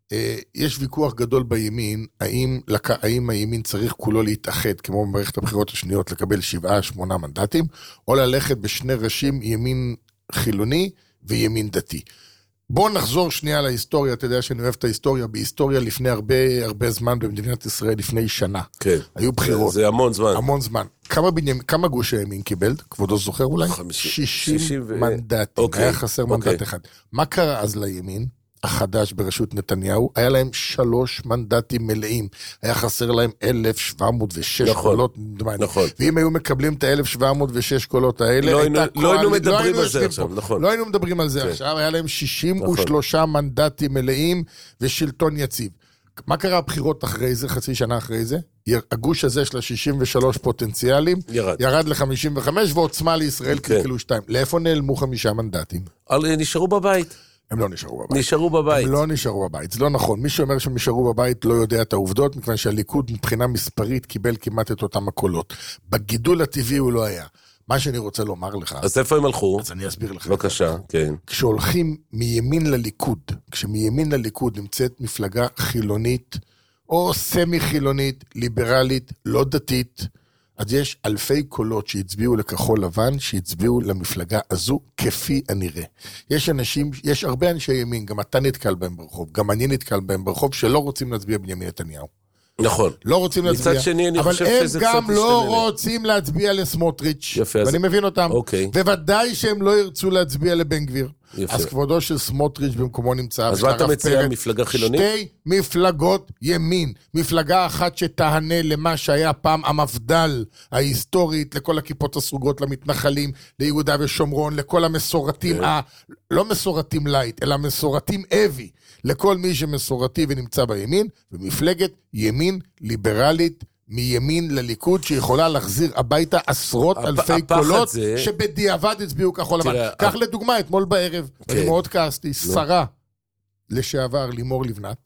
יש ויכוח גדול בימין, האם, האם הימין צריך כולו להתאחד, כמו במערכת הבחירות השניות, לקבל שבעה, שמונה מנדטים, או ללכת בשני ראשים, ימין חילוני וימין דתי. בואו נחזור שנייה להיסטוריה, אתה יודע שאני אוהב את ההיסטוריה, בהיסטוריה לפני הרבה, הרבה זמן במדינת ישראל, לפני שנה. כן. היו בחירות. זה המון זמן. המון זמן. כמה, בנימ... כמה גוש הימין קיבל? כבודו זוכר אולי? שישים מנדטים. אוקיי. היה חסר אוקיי. מנדט אחד. מה קרה אז לימין? החדש בראשות נתניהו, היה להם שלוש מנדטים מלאים, היה חסר להם אלף שבע מאות ושש נכון, קולות, נכון. ואם היו מקבלים את ה-אלף שבע מאות ושש קולות האלה, לא הייתה היינו, לא היינו מדברים על זה עכשיו, נכון. לא היינו מדברים על זה כן. עכשיו, היה להם שישים ושלוש נכון. מנדטים מלאים ושלטון יציב. מה קרה הבחירות אחרי זה, חצי שנה אחרי זה? הגוש הזה של ה-שישים ושלוש פוטנציאלים, ירד, ירד ל-חמישים וחמש, ועוצמה לישראל כן. כלכלו שתיים. לאיפה נעלמו חמישה מנדטים? נשארו בבית. הם לא נשארו בבית. נשארו בבית. הם לא נשארו בבית, זה לא נכון. מי שאומר שהם נשארו בבית לא יודע את העובדות, מכיוון שהליכוד מבחינה מספרית קיבל כמעט את אותם הקולות. בגידול הטבעי הוא לא היה. מה שאני רוצה לומר לך... אז איפה הם הלכו? אז אני אסביר לך. בבקשה, כן. כשהולכים מימין לליכוד, כשמימין לליכוד נמצאת מפלגה חילונית, או סמי חילונית, ליברלית, לא דתית, אז יש אלפי קולות שהצביעו לכחול לבן, שהצביעו למפלגה הזו, כפי הנראה. יש אנשים, יש הרבה אנשי ימין, גם אתה נתקל בהם ברחוב, גם אני נתקל בהם ברחוב, שלא רוצים להצביע בנימין נתניהו. נכון. לא רוצים להצביע. מצד שני, אני חושב שזה אבל הם קצת גם לא משתנה. רוצים להצביע לסמוטריץ'. יפה, אז... ואני מבין אותם. אוקיי. בוודאי שהם לא ירצו להצביע לבן גביר. יפה. אז כבודו של סמוטריץ' במקומו נמצא. אז מה אתה מציע, מפלגה חילונית? שתי מפלגות ימין. מפלגה אחת שתענה למה שהיה פעם המפד"ל ההיסטורית, לכל הכיפות הסרוגות למתנחלים, ליהודה ושומרון, לכל המסורתים, ה... לא מסורתים לייט, אלא מסורתים אבי, לכל מי שמסורתי ונמצא בימין, ומפלגת ימין ליברלית, מימין לליכוד, שיכולה להחזיר הביתה עשרות אלפי קולות, זה... שבדיעבד הצביעו כחול לבן. כך לדוגמה, אתמול בערב, כן. אני מאוד כעסתי, שרה לשעבר לימור לבנת,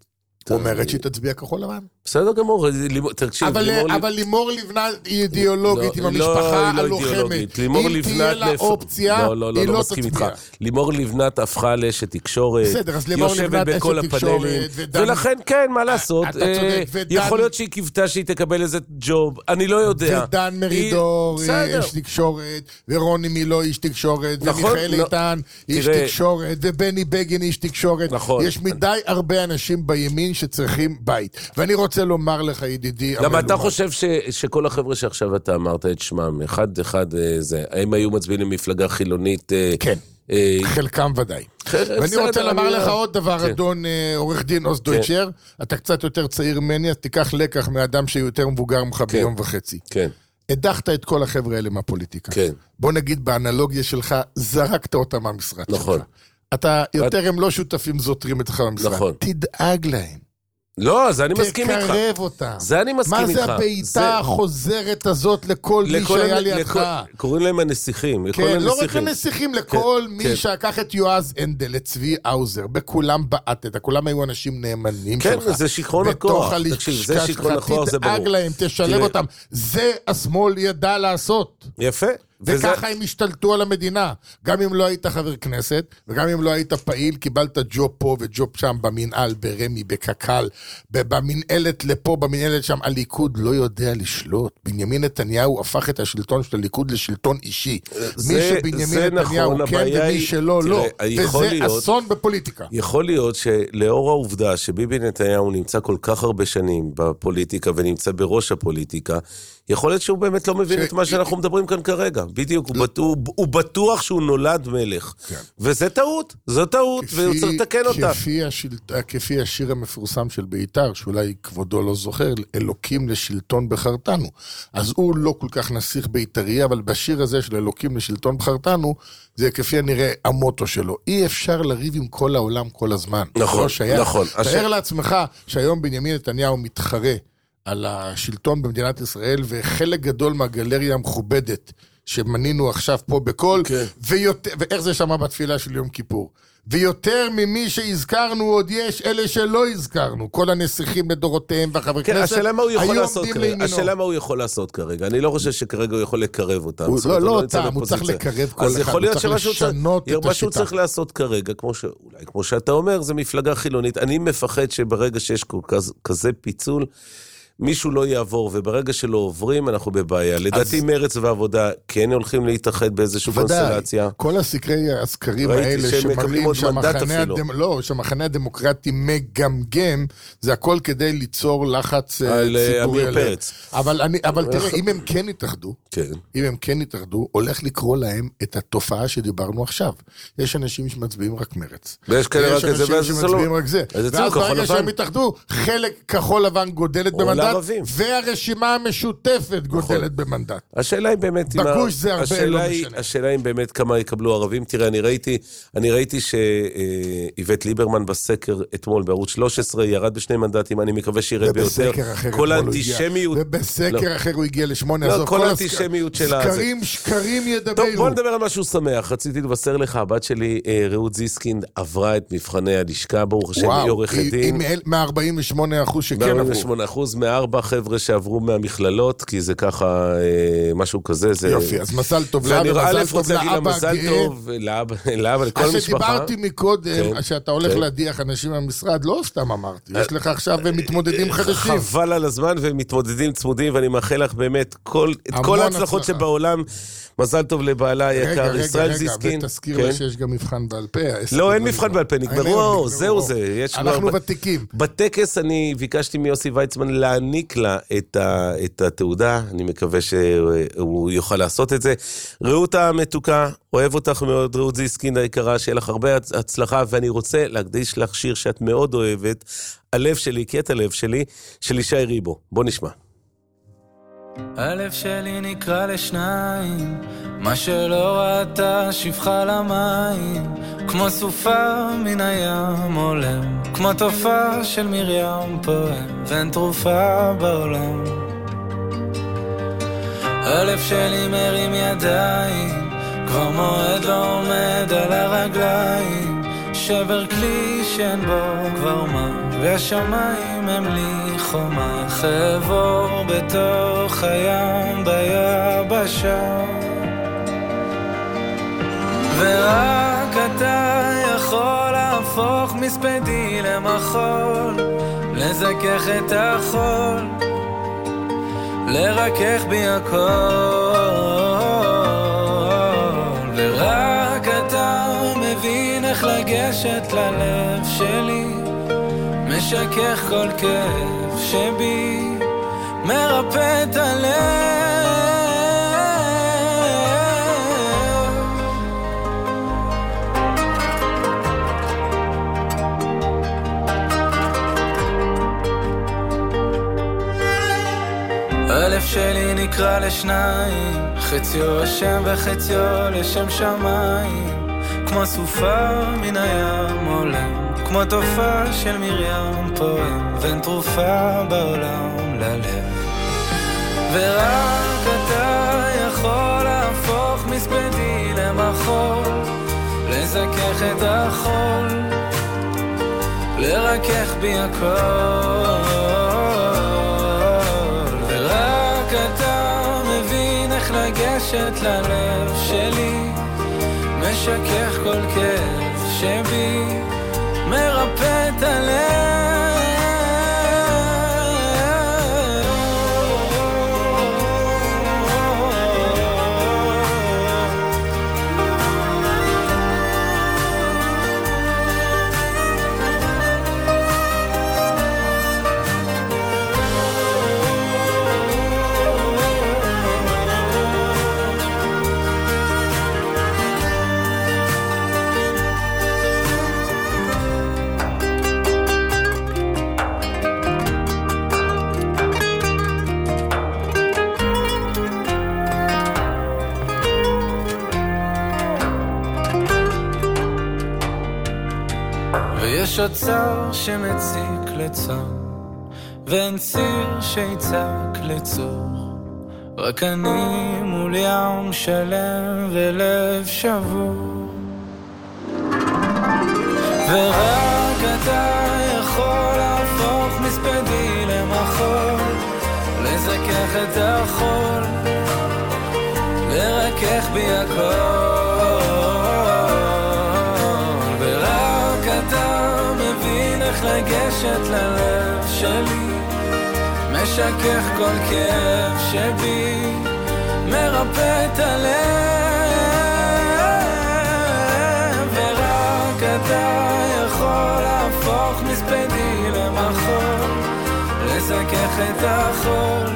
אומרת שהיא תצביע כחול לבן. בסדר גמור, תקשיב. אבל לימור לבנת היא אידיאולוגית, עם המשפחה הלוחמת. אם תהיה לה אופציה, היא לא תצביע. לימור לבנת הפכה לאשת תקשורת, יושבת בכל הפאנלים, ולכן כן, מה לעשות, יכול להיות שהיא קיוותה שהיא תקבל איזה ג'וב, אני לא יודע. ודן מרידור איש תקשורת, ורוני מילו איש תקשורת, ומיכאל איתן איש תקשורת, ובני בגין איש תקשורת. יש מדי הרבה אנשים בימין שצריכים בית. ואני רוצה רוצה לומר לך, ידידי... למה אתה חושב ש, שכל החבר'ה שעכשיו אתה אמרת את שמם, אחד אחד זה, הם היו מצביעים למפלגה חילונית... כן, אה, חלקם ודאי. ואני רוצה לומר לך עוד דבר, כן. אדון אה, עורך דין אוס דויטשר, כן. אתה קצת יותר צעיר ממני, אז תיקח לקח מאדם שיותר מבוגר ממך כן. ביום וחצי. כן. הדחת את כל החבר'ה האלה מהפוליטיקה. כן. בוא נגיד באנלוגיה שלך, זרקת אותם מהמשרד נכון. שלך. אתה יותר את... הם לא שותפים זוטרים אתך במשרד. נכון. תדאג להם. לא, זה אני מסכים איתך. תקרב אותה. זה אני מסכים איתך. מה זה הבעיטה החוזרת הזאת לכל מי שהיה לידך? קוראים להם הנסיכים. כן, לא רק הנסיכים, לכל מי שיקח את יועז הנדל, את צבי האוזר, בכולם בעטת, כולם היו אנשים נאמנים שלך. כן, זה שיכרון הכוח. תקשיב, זה שיכרון הכוח, זה ברור. תדאג להם, תשלב אותם. זה השמאל ידע לעשות. יפה. וככה הם השתלטו על המדינה. גם אם לא היית חבר כנסת, וגם אם לא היית פעיל, קיבלת ג'וב פה וג'וב שם, במנהל, ברמי, בקקל, במנהלת לפה, במנהלת שם. הליכוד לא יודע לשלוט. בנימין נתניהו הפך את השלטון של הליכוד לשלטון אישי. מי שבנימין נתניהו כן ומי שלא לא. וזה אסון בפוליטיקה. יכול להיות שלאור העובדה שביבי נתניהו נמצא כל כך הרבה שנים בפוליטיקה, ונמצא בראש הפוליטיקה, יכול להיות שהוא באמת לא מבין את מה שאנחנו מדברים כאן כרגע. בדיוק, הוא בטוח שהוא נולד מלך. וזה טעות, זו טעות, והוא צריך לתקן אותה. כפי השיר המפורסם של בית"ר, שאולי כבודו לא זוכר, אלוקים לשלטון בחרתנו. אז הוא לא כל כך נסיך בית"רי, אבל בשיר הזה של אלוקים לשלטון בחרתנו, זה כפי הנראה המוטו שלו. אי אפשר לריב עם כל העולם כל הזמן. נכון, נכון. תאר לעצמך שהיום בנימין נתניהו מתחרה על השלטון במדינת ישראל, וחלק גדול מהגלריה המכובדת שמנינו עכשיו פה בכל, okay. ויותר, ואיך זה שמה בתפילה של יום כיפור. ויותר ממי שהזכרנו עוד יש, אלה שלא הזכרנו, כל הנסיכים לדורותיהם והחבר כן, כנסת, השאלה מה הוא יכול לעשות כרגע. השאלה מה הוא יכול לעשות כרגע. אני לא חושב שכרגע הוא יכול לקרב אותם. הוא, לא, לא אותם, הוא צריך לקרב כל אחד. אז יכול להיות שמשהו צריך, צריך לעשות כרגע, כמו ש, אולי כמו שאתה אומר, זה מפלגה חילונית. אני מפחד שברגע שיש כזה, כזה פיצול, מישהו לא יעבור, וברגע שלא עוברים, אנחנו בבעיה. לדעתי מרץ ועבודה כן הולכים להתאחד באיזושהי קונסטלציה. כל הסקרי הסקרים האלה שמראים שהמחנה הדמוקרטי מגמגם, זה הכל כדי ליצור לחץ ציבורי עליהם. אבל תראה, אם הם כן התאחדו, אם הם כן התאחדו, הולך לקרוא להם את התופעה שדיברנו עכשיו. יש אנשים שמצביעים רק מרץ. ויש כאלה רק את זה, ואז שמצביעים רק זה. ואז ברגע שהם התאחדו, חלק כחול לבן גודלת במנדט, והרשימה המשותפת גודלת במנדט. השאלה היא באמת... בגוש זה הרבה לא משנה. השאלה היא באמת כמה יקבלו ערבים. תראה, אני ראיתי, אני ראיתי שאיווט ליברמן בסקר אתמול בערוץ שלוש עשרה ירד בשני מנדטים, אני מקווה שירד ביותר. כל האנטישמיות... ובסקר אחר הוא הגיע לשמונה. לא, כל האנטישמיות שלה... שקרים, שקרים ידברו. טוב, בוא נדבר על משהו שמח. רציתי לבשר לך, הבת שלי, רעות זיסקינד, עברה את מבחני הלשכה, ברוך השם, היא עורכת דין. מה-ארבעים ושמונה אחוז שכן עברו. ארבעים ושמונה אחוז, מארבע חבר'ה שעברו מהמכללות, כי זה ככה, משהו כזה. זה... יופי, אז מזל טוב לאבא, מזל טוב לאבא גאה. לאבא, לכל משפחה. אז שדיברתי מקודם, שאתה הולך להדיח אנשים מהמשרד, לא סתם אמרתי, יש לך עכשיו מתמודדים חדשים. חבל על הזמן, ומתמודדים צמודים, ואני מאחל לך באמת את כל ההצלחות שבעולם. מזל טוב לבעלה היקר, ישראל זיסקין. רגע, רגע, ותזכיר לה שיש גם מבחן בעל פה. לא, אין מבחן בעל פה, נגמרו, זהו זה. אנחנו ותיקים. בטקס אני ביקשתי מיוסי ויצמן להעניק לה את, ה, את התעודה, אני מקווה שהוא יוכל לעשות את זה. רעות המתוקה, אוהב אותך מאוד, רעות זיסקין היקרה, שיהיה לך הרבה הצלחה, ואני רוצה להקדיש לך שיר שאת מאוד אוהבת, הלב שלי, קטע הלב שלי, של ישי ריבו. בוא נשמע. הלב שלי נקרא לשניים, מה שלא ראתה שפחה למים, כמו סופה מן הים עולם, כמו תופעה של מרים פועם, ואין תרופה בעולם. הלב שלי מרים ידיים, כבר מועד לא עומד על הרגליים, שבר כלי שאין בו כבר מה, והשמיים הם לי חומה, חבור בתוך הים ביבשה, ורק אתה יכול להפוך מספדי למחול, לזכך את החול, לרכך בי הכל, ורק אתה מבין איך לגשת ללב שלי, משכך כל כאב שבי, מרפא את הלב. הלב שלי נקרא לשניים, חציו השם וחציו לשם שמיים, כמו סופה מן הים עולם, כמו תופעה של מרים פועם, ואין תרופה בעולם ללב. ורק אתה יכול להפוך מספדי למחול, לזכך את החול, לרכך בי הכל, ורק אתה מבין איך לגשת ללב שלי, משכך כל כאב שבי, מרפא את הלב. יש אוצר שמציק לצור, ואין ציר שיצק לצור, רק אני מול ים שלם ולב שבור, ורק אתה יכול להפוך מספדי למחול, לזכך את החול, לרכך בי הכל, לגשת ללב שלי, משכך כל כאב שבי, מרפא את הלב, ורק אתה יכול להפוך מספדי למחול, לזכך את החול,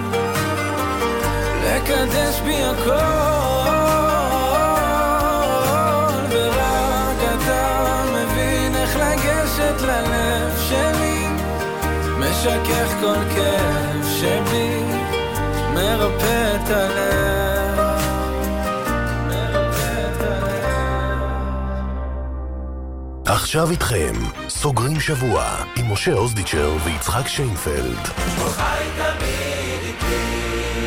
לקדש בי הכל, ורק אתה מבין איך לגשת ללב שלי, משכך כל כאב שבי, מרפא את הלב, מרפא את הלב. עכשיו איתכם, סוגרים שבוע עם משה אוזדיצ'ר ויצחק שיינפלד. חי תמיד איתי.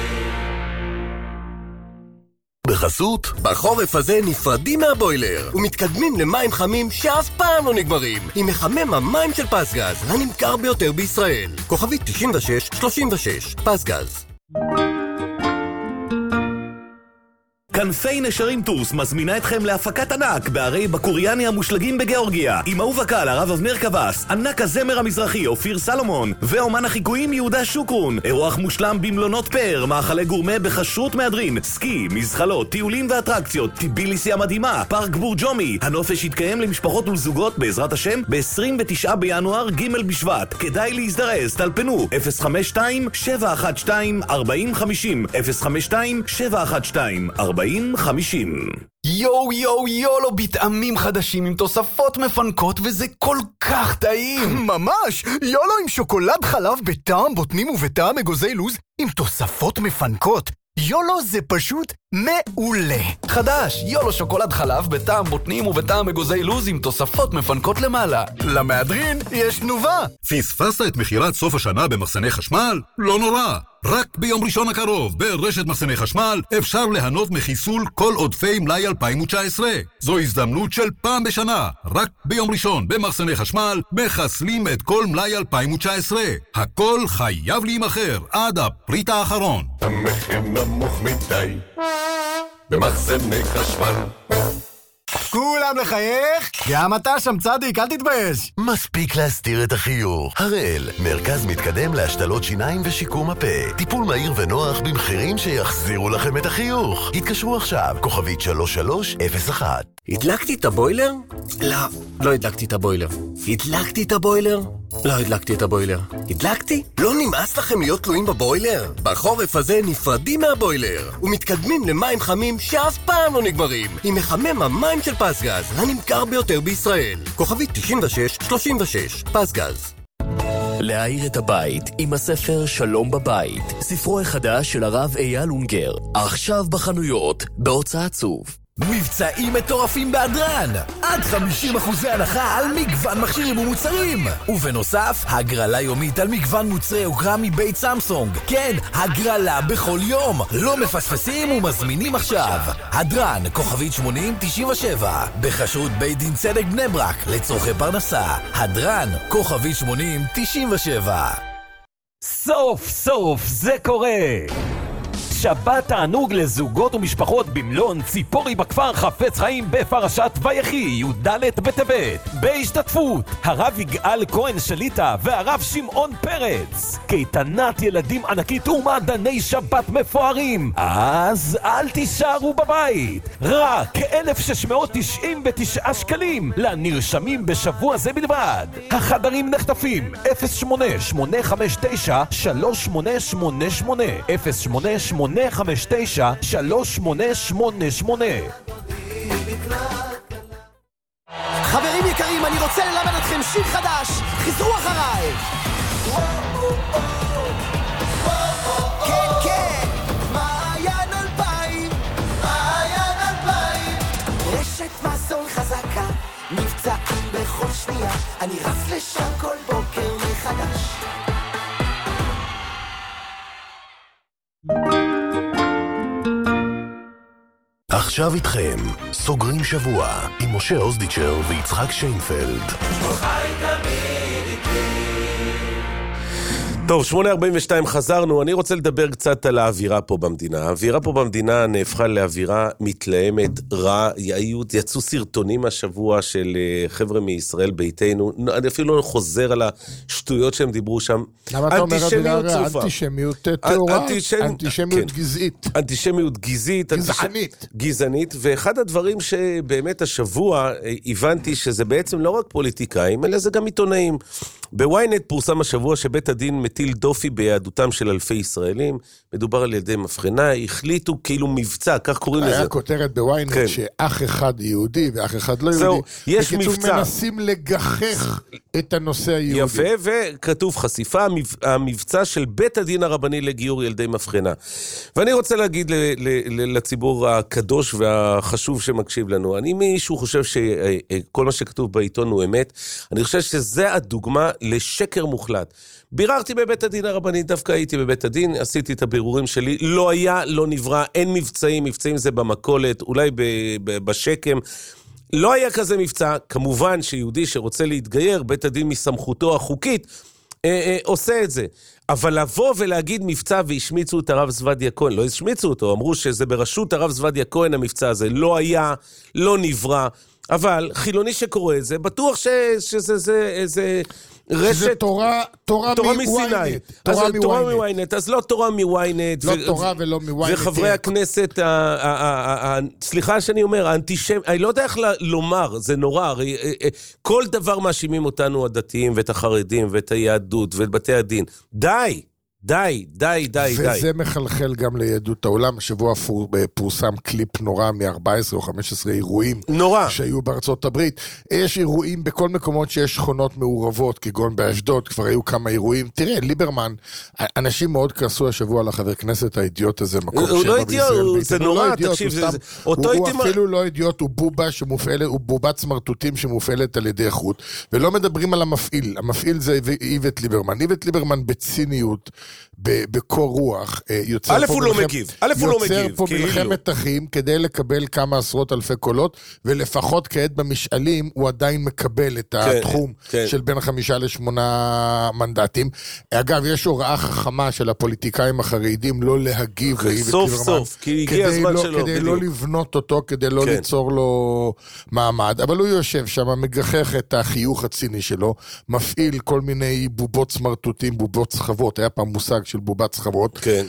בחסות, בחורף הזה נפרדים מהבוילר ומתקדמים למים חמים שאף פעם לא נגמרים עם מחמם המים של פסגז, הנמכר ביותר בישראל. כוכבית תשעים ושש שלושים ושש, פסגז. כנפי נשרים טורס מזמינה אתכם להפקת ענק בערי בקוריאני המושלגים בגיאורגיה, עם אהוב הקהל הרב אבנר קבס, ענק הזמר המזרחי אופיר סלומון ואומן החיקויים יהודה שוקרון. אירוח מושלם במלונות פאר, מאכלי גורמה בחשרות מהדרין, סקי, מזחלות, טיולים ואטרקציות, טיביליסי המדהימה, פארק בורג'ומי. הנופש יתקיים למשפחות ולזוגות בעזרת השם ב-עשרים ותשעה בינואר ג' בשבט. כדאי להזדרז, טלפנו אפס חמש שתיים שבע אחת שתיים ארבעים חמישים אפס חמש שתיים שבע אחת שתיים ארבעים חמישים. יו יו יולו בטעמים חדשים עם תוספות מפנקות וזה כל כך טעים. ממש! יולו עם שוקולד חלב בטעם בוטנים ובטעם אגוזי לוז עם תוספות מפנקות. יולו זה פשוט מעולה. חדש, יולו שוקולד חלב בטעם בוטנים ובטעם אגוזי לוז עם תוספות מפנקות למעלה. למהדרין יש תנובה. פספסת את מחירת סוף השנה במחסני חשמל? לא נורא. רק ביום ראשון הקרוב ברשת מחסני חשמל אפשר ליהנות מחיסול כל עודפי מלאי אלפיים תשע עשרה. זו הזדמנות של פעם בשנה. רק ביום ראשון במחסני חשמל מחסלים את כל מלאי אלפיים תשע עשרה. הכל חייב להימחר עד הפריט האחרון. המחיר נמוך מדי במחסני חשמל. כולם לחייך? גם אתה שם צדיק, אל תתבייש. מספיק להסתיר את החיוך. הראל, מרכז מתקדם להשתלות שיניים ושיקום הפה. טיפול מהיר ונוח במחירים שיחזירו לכם את החיוך. התקשרו עכשיו, כוכבית שלוש שלוש אפס אחת. הדלקתי את הבוילר? לא, לא הדלקתי את הבוילר. הדלקתי את הבוילר? לא הדלקתי את הבוילר. הדלקתי? לא נמאס לכם להיות תלויים בבוילר? בחורף הזה נפרדים מהבוילר ומתקדמים למים חמים שאף פעם לא נגמרים עם מחמם המים של פסגז, הנמכר ביותר בישראל. כוכבית תשעים ושש שלושים ושש, פסגז. להאיר את הבית עם הספר שלום בבית, ספרו החדש של הרב אייל אונגר, עכשיו בחנויות, בהוצאת צוף. מבצעים מטורפים בהדרן, עד חמישים אחוז הנחה על מגוון מכשירים ומוצרים, ובנוסף, הגרלה יומית על מגוון מוצרי יוקרה מבית סמסונג. כן, הגרלה בכל יום, לא מפספסים ומזמינים עכשיו. הדרן, כוכבית שמונים תשעים ושבע, בחשרות בית דין צדק בני ברק, לצורכי פרנסה. הדרן, כוכבית שמונים תשעים ושבע. סוף סוף זה קורה! שבת תענוג לזוגות ומשפחות במלון ציפורי בכפר חפץ חיים בפרשת ויחי י"ד בטבת, בהשתתפות הרב יגאל כהן שליטה והרב שמעון פרץ. קייטנת ילדים ענקית ומעדני שבת מפוארים, אז אל תישארו בבית. רק אלף שש מאות תשעים ותשעה שקלים לנרשמים בשבוע זה בלבד. החדרים נחטפים אפס שמונה שמונה חמש תשע שלוש שמונה שמונה שמונה אפס שמונה שמונה חמש תשע שלוש שמונה שמונה שמונה. חברים יקרים, אני רוצה ללמד אתכם שיר חדש. חזרו אחריי. כן, כן, מעיין אלפיים, מעיין אלפיים. רשת מזון חזקה, מבצעים בכל שנייה. אני רץ לשם כל בוקר מחדש. עכשיו איתכם, סוגרים שבוע עם משה אוזדיצ'ר ויצחק שיינפלד. טוב, שמונה ארבעים ושתיים חזרנו, אני רוצה לדבר קצת על האווירה פה במדינה. האווירה פה במדינה נהפכה לאווירה מתלהמת, רע, יעיות, יצאו סרטונים השבוע של חבר'ה מישראל ביתנו, אני אפילו לא חוזר על השטויות שהם דיברו שם. למה אתה אומר אווירה רע? אנטישמיות תאורה, אנטישמיות גזעית. אנטישמיות גזעית. גזענית. גזענית, ואחד הדברים שבאמת השבוע הבנתי שזה בעצם לא רק פוליטיקאים, אלא זה גם עיתונאים. בוויינט פורסם השבוע שבית הדין מטיל דופי ביהדותם של אלפי ישראלים, מדובר על ידי מבחנה, החליטו כאילו מבצע, כך קוראים לזה. היה כותרת בוויינט כן. שאח אחד יהודי ואח אחד לא זהו, יהודי. יש מבצע. בקיצור מנסים לגחך את הנושא היהודי. יפה, וכתוב חשיפה, המבצע של בית הדין הרבני לגיור ילדי מבחנה. ואני רוצה להגיד ל- ל- לציבור הקדוש והחשוב שמקשיב לנו, אני מישהו חושב שכל מה שכתוב בעיתון הוא אמת, אני חושב שזה הדוגמה לשקר מוחלט. ביררתי בבית הדין הרבני, דווקא הייתי בבית הדין, עשיתי את הבירורים שלי, לא היה, לא נברא, אין מבצעים, מבצעים זה במקולת, אולי ב- ב- בשקם, לא היה כזה מבצע. כמובן שיהודי שרוצה להתגייר, בית הדין מסמכותו החוקית, אה, אה, עושה את זה. אבל לבוא ולהגיד מבצע והשמיצו את הרב זוודיה כהן, לא השמיצו אותו, אמרו שזה בראשות הרב זוודיה כהן המבצע הזה, לא היה, לא נברא, אבל חילוני שקורא את זה, בטוח ש, שזה זה, איזה רשת... שזה תורה, תורה, תורה מוויינט. תורה מוויינט. תורה מוויינט, אז לא תורה מוויינט. לא ו... תורה ולא מוויינט. וחברי הכנסת, ה... ה... ה... ה... סליחה שאני אומר, האנטישם, אני לא יודע איך לומר, זה נורא, הרי כל דבר מאשימים אותנו הדתיים ואת החרדים ואת היהדות ואת בתי הדין. די! די, די, די, וזה די. וזה מחלחל גם ליהדות העולם. השבוע פורסם קליפ נורא מ-ארבע עשרה או חמש עשרה אירועים. נורא. שהיו בארצות הברית. יש אירועים בכל מקומות שיש שכונות מעורבות, כגון באשדוד, כבר היו כמה אירועים. תראה, ליברמן, אנשים מאוד כעסו השבוע על החבר כנסת האידיוט הזה, מקום הוא לא אידיוט, זה נורא, תקשיב, הוא אפילו לא אידיוט, הוא בובה שמופעלת, הוא בובת סמרטוטים שמופעלת על ידי איכות, ולא מדברים על המפעיל. המפעיל זה איווט ליברמן. איווט ליברמן בציניות, בקור רוח, יוצר א' הוא לא מגיב, א' הוא לא מגיב, יוצר פה מלחמת אחים כדי לקבל כמה עשרות אלפי קולות, ולפחות כעת במשאלים הוא עדיין מקבל את התחום של בין חמישה לשמונה מנדטים. אגב, יש הוראה חכמה של הפוליטיקאים החרדים לא להגיב סוף סוף, כי הגיע הזמן שלו. כדי לא לבנות אותו, כדי לא ליצור לו מעמד, אבל הוא יושב שם, מגחך את החיוך הציני שלו, מפעיל כל מיני בובות סמרטוטים, בובות סחבות, היה פעם מושג של בובת סחבות, כן.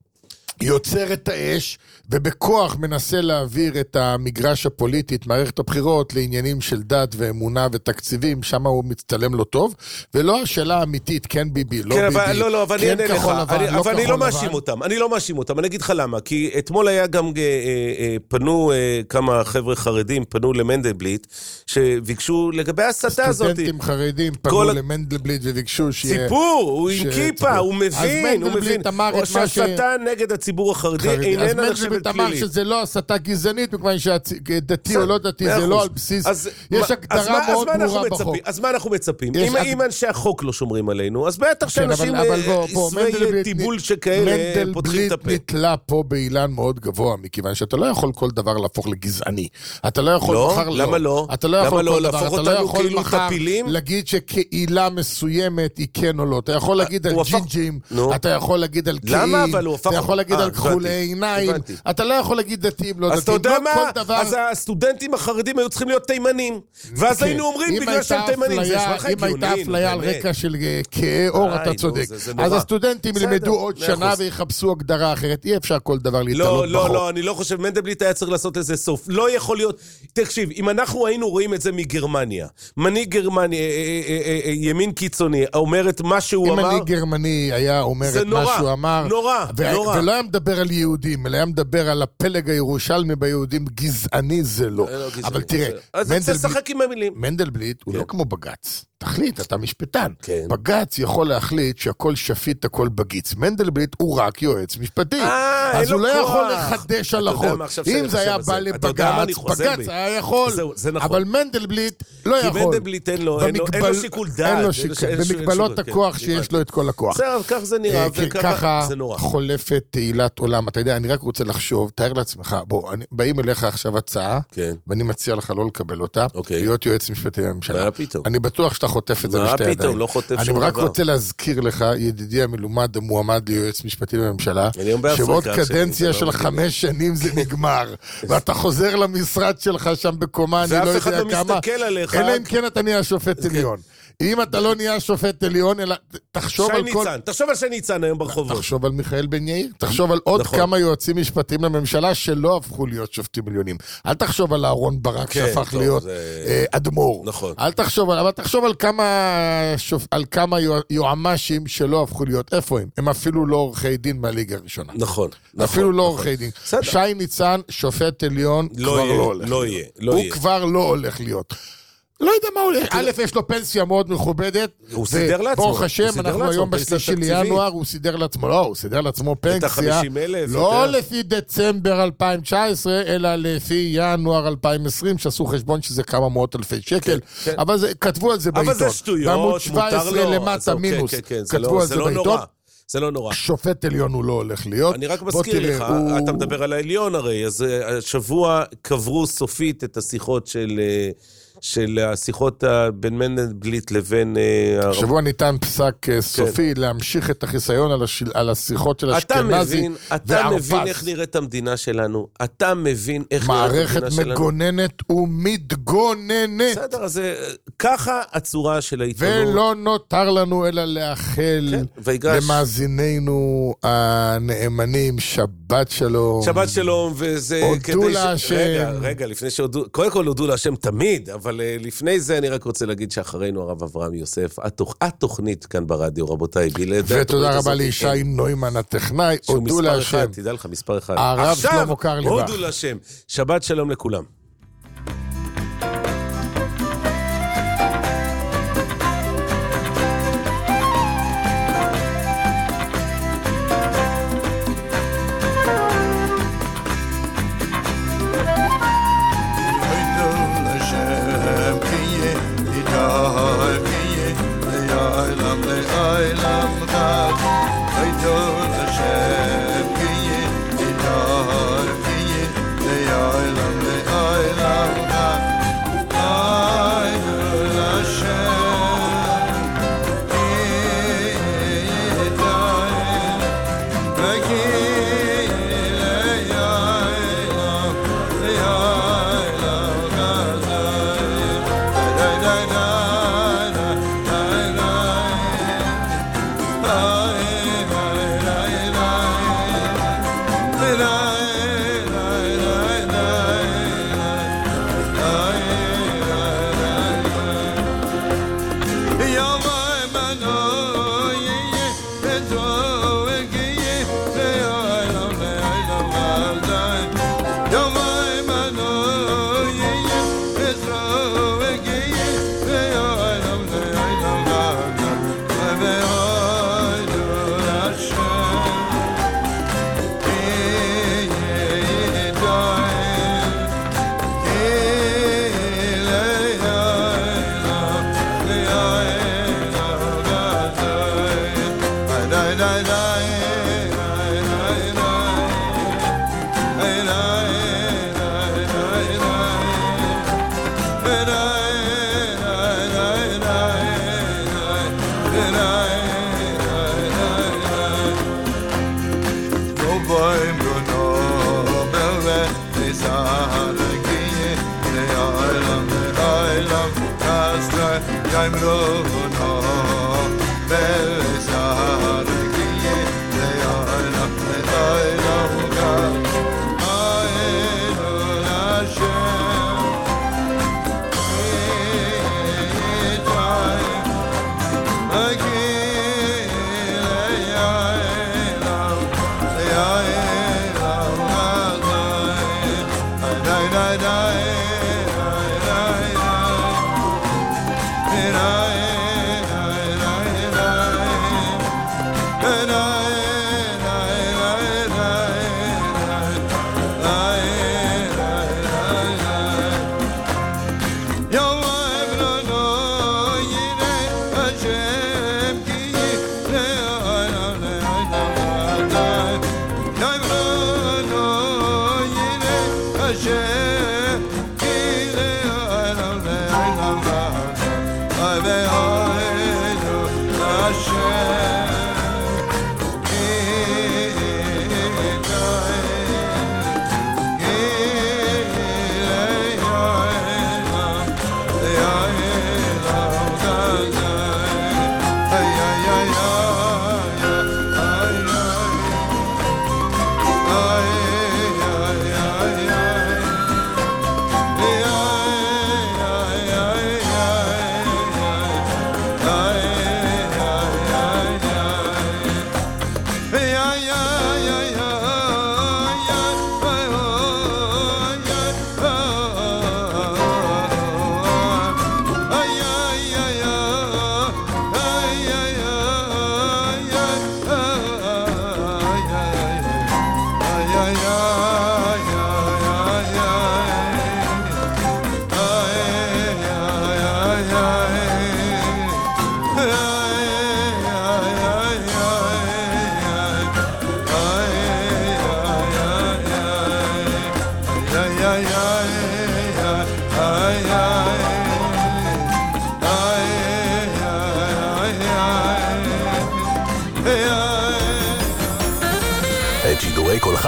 יוצר את האש, ובכוח מנסה להעביר את המגרש הפוליטית, מערכת הבחירות, לעניינים של דת ואמונה ותקציבים, שם הוא מצטלם לו טוב, ולא השאלה האמיתית, כן ביבי, לא כן, ביבי, אבל, לא, לא, אבל כן אני כחול לך, לבן, אני, לא אבל אני לא כחול מאשים לבן. אותם, אני לא מאשים אותם, אני אגיד לך למה, כי אתמול היה גם, אה, אה, פנו אה, כמה חבר'ה חרדים, פנו למנדלבליט, שביקשו לגבי הסתה הזאת. סטודנטים חרדים פנו כל... למנדלבליט וביקשו שיהיה... סיפור, הוא עם כיפה, הוא מבין, אז מנדלבליט אמר את מה ש... שהסתה נגד הציבור החרדי איננה נחשבת אמר פלילית. שזה לא הסתה גזענית, מכיוון שדתי או לא דתי, זה לא על בסיס, יש הגדרה מאוד ברורה בחוק. אז מה אנחנו מצפים? אם אנשי החוק לא שומרים עלינו, אז בטח שאנשים שבעי טיבול שכאלה פותחים את הפה. מנדלבליט נתלה פה באילן מאוד גבוה, מכיוון שאתה לא יכול כל דבר להפוך לגזעני. אתה לא יכול מחר לא. למה לא? אתה לא יכול כל דבר. להפוך אתה לא אותנו יכול כאילו מחר טפילים? להגיד שקהילה מסוימת היא כן או לא. אתה יכול להגיד על ג'ינג'ים, אתה יכול להגיד על קהים, אתה יכול להגיד על כחולי עיניים, אתה לא יכול להגיד דתיים, לא דתיים. אז אתה יודע מה? אז הסטודנטים החרדים היו צריכים להיות תימנים. ואז היינו אומרים בגלל שהם תימנים. אם הייתה אפליה על רקע של כהי אור, אתה צודק. אז הסטודנטים ילמדו עוד שנה ויחפשו הגדרה אחרת. אי אפשר כל דבר להתעלות בחוק. לא, לא, אני לא חושב. מנדלבליט היה צריך לעשות לזה סוף. לא יכול להיות. תקשיב, אם אנחנו היינו רואים את זה מגרמניה, מנהיג גרמני, ימין קיצוני, אומר את מה שהוא אמר. אם מנהיג גרמני היה אומר את מה שהוא אמר, נורא, נורא. ולא היה מדבר על יהודים, אלא היה מדבר על הפלג הירושלמי ביהודים, גזעני זה לא. אבל תראה, מנדלבליט הוא לא כמו בגץ. תחליט, אתה משפטן. בגץ יכול להחליט שהכל שפיט, הכל בגיץ. מנדלבליט הוא רק יועץ משפטי. אז הוא לא יכול לחדש הלכות. אם זה היה בא לבגץ, בגץ היה יכול. אבל מנדלבליט לא יכול. כי מנדלבליט אין לו שיקול דעת. במגבלות הכוח שיש לו את כל הכוח. בסדר, כך זה נראה, וככה זה נורא. ככה חולפת תהילת עולם. אתה יודע, אני רק רוצה לחשוב, תאר לעצמך, בוא, באים אליך עכשיו הצעה, ואני מציע לך לא לקבל אותה, להיות יועץ משפטי לממשלה. אני בטוח שאתה חוטף את זה בשתי ידיים. אני רק רוצה להזכיר לך, ידידי המלומד, המועמד ליועץ משפטי לממשלה, שעוד קדנציה של חמש שנים זה נגמר, ואתה חוזר למשרד שלך שם בקומה, אני לא יודע כמה, אלא אם כן אתה נהיה שופט עליון. אם אתה לא נהיה שופט עליון, אלא תחשוב על כל... תחשוב על שי ניצן היום ברחובות. תחשוב על מיכאל בן יאיר, תחשוב על עוד כמה יועצים משפטיים לממשלה שלא הפכו להיות שופטים עליונים. אל תחשוב על אהרון ברק שהפך להיות אדמו"ר. נכון. אל תחשוב, אבל תחשוב על כמה יועמ"שים שלא הפכו להיות. איפה הם? הם אפילו לא עורכי דין מהליגה הראשונה. נכון. אפילו לא עורכי דין. שי ניצן, שופט עליון, כבר לא הולך. לא יהיה. הוא כבר לא הולך להיות. לא יודע מה הולך, א' יש לו פנסיה מאוד מכובדת, הוא סידר לעצמו, ברוך השם, אנחנו היום בשלישי לינואר, הוא סידר לעצמו, לא, הוא סידר לעצמו פנסיה, לא לפי דצמבר אלפיים תשע עשרה, אלא לפי ינואר אלפיים עשרים, שעשו חשבון שזה כמה מאות אלפי שקל, אבל כתבו על זה בעיתון, אבל זה שטויות, מותר לו, למטה מינוס, כתבו על זה בעיתון, זה לא נורא. שופט עליון הוא לא הולך להיות. אני רק מזכיר לך, אתה מדבר על העליון הרי, אז השבוע קברו סופית את השיחות של... של השיחות בין מנדלבליט לבין... שבוע ניתן פסק סופי להמשיך את החיסיון על השיחות של אשכנזי וערפס. אתה מבין איך נראית המדינה שלנו, אתה מבין איך נראית המדינה שלנו. מערכת מגוננת ומתגוננת. בסדר, אז ככה הצורה של העיתונות. ולא נותר לנו אלא לאחל למאזינינו הנאמנים שבת שלום. שבת שלום, וזה... הודו להשם. רגע, רגע, לפני שהודו... קודם כל הודו להשם תמיד, אבל לפני זה אני רק רוצה להגיד שאחרינו הרב אברהם יוסף, התוכנית כאן ברדיו, רבותיי. ותודה רבה לישי נוימן הטכנאי, הודו להשם. תדע לך, מספר אחד. הרב שלמה קרליבך. הודו להשם. שבת שלום לכולם.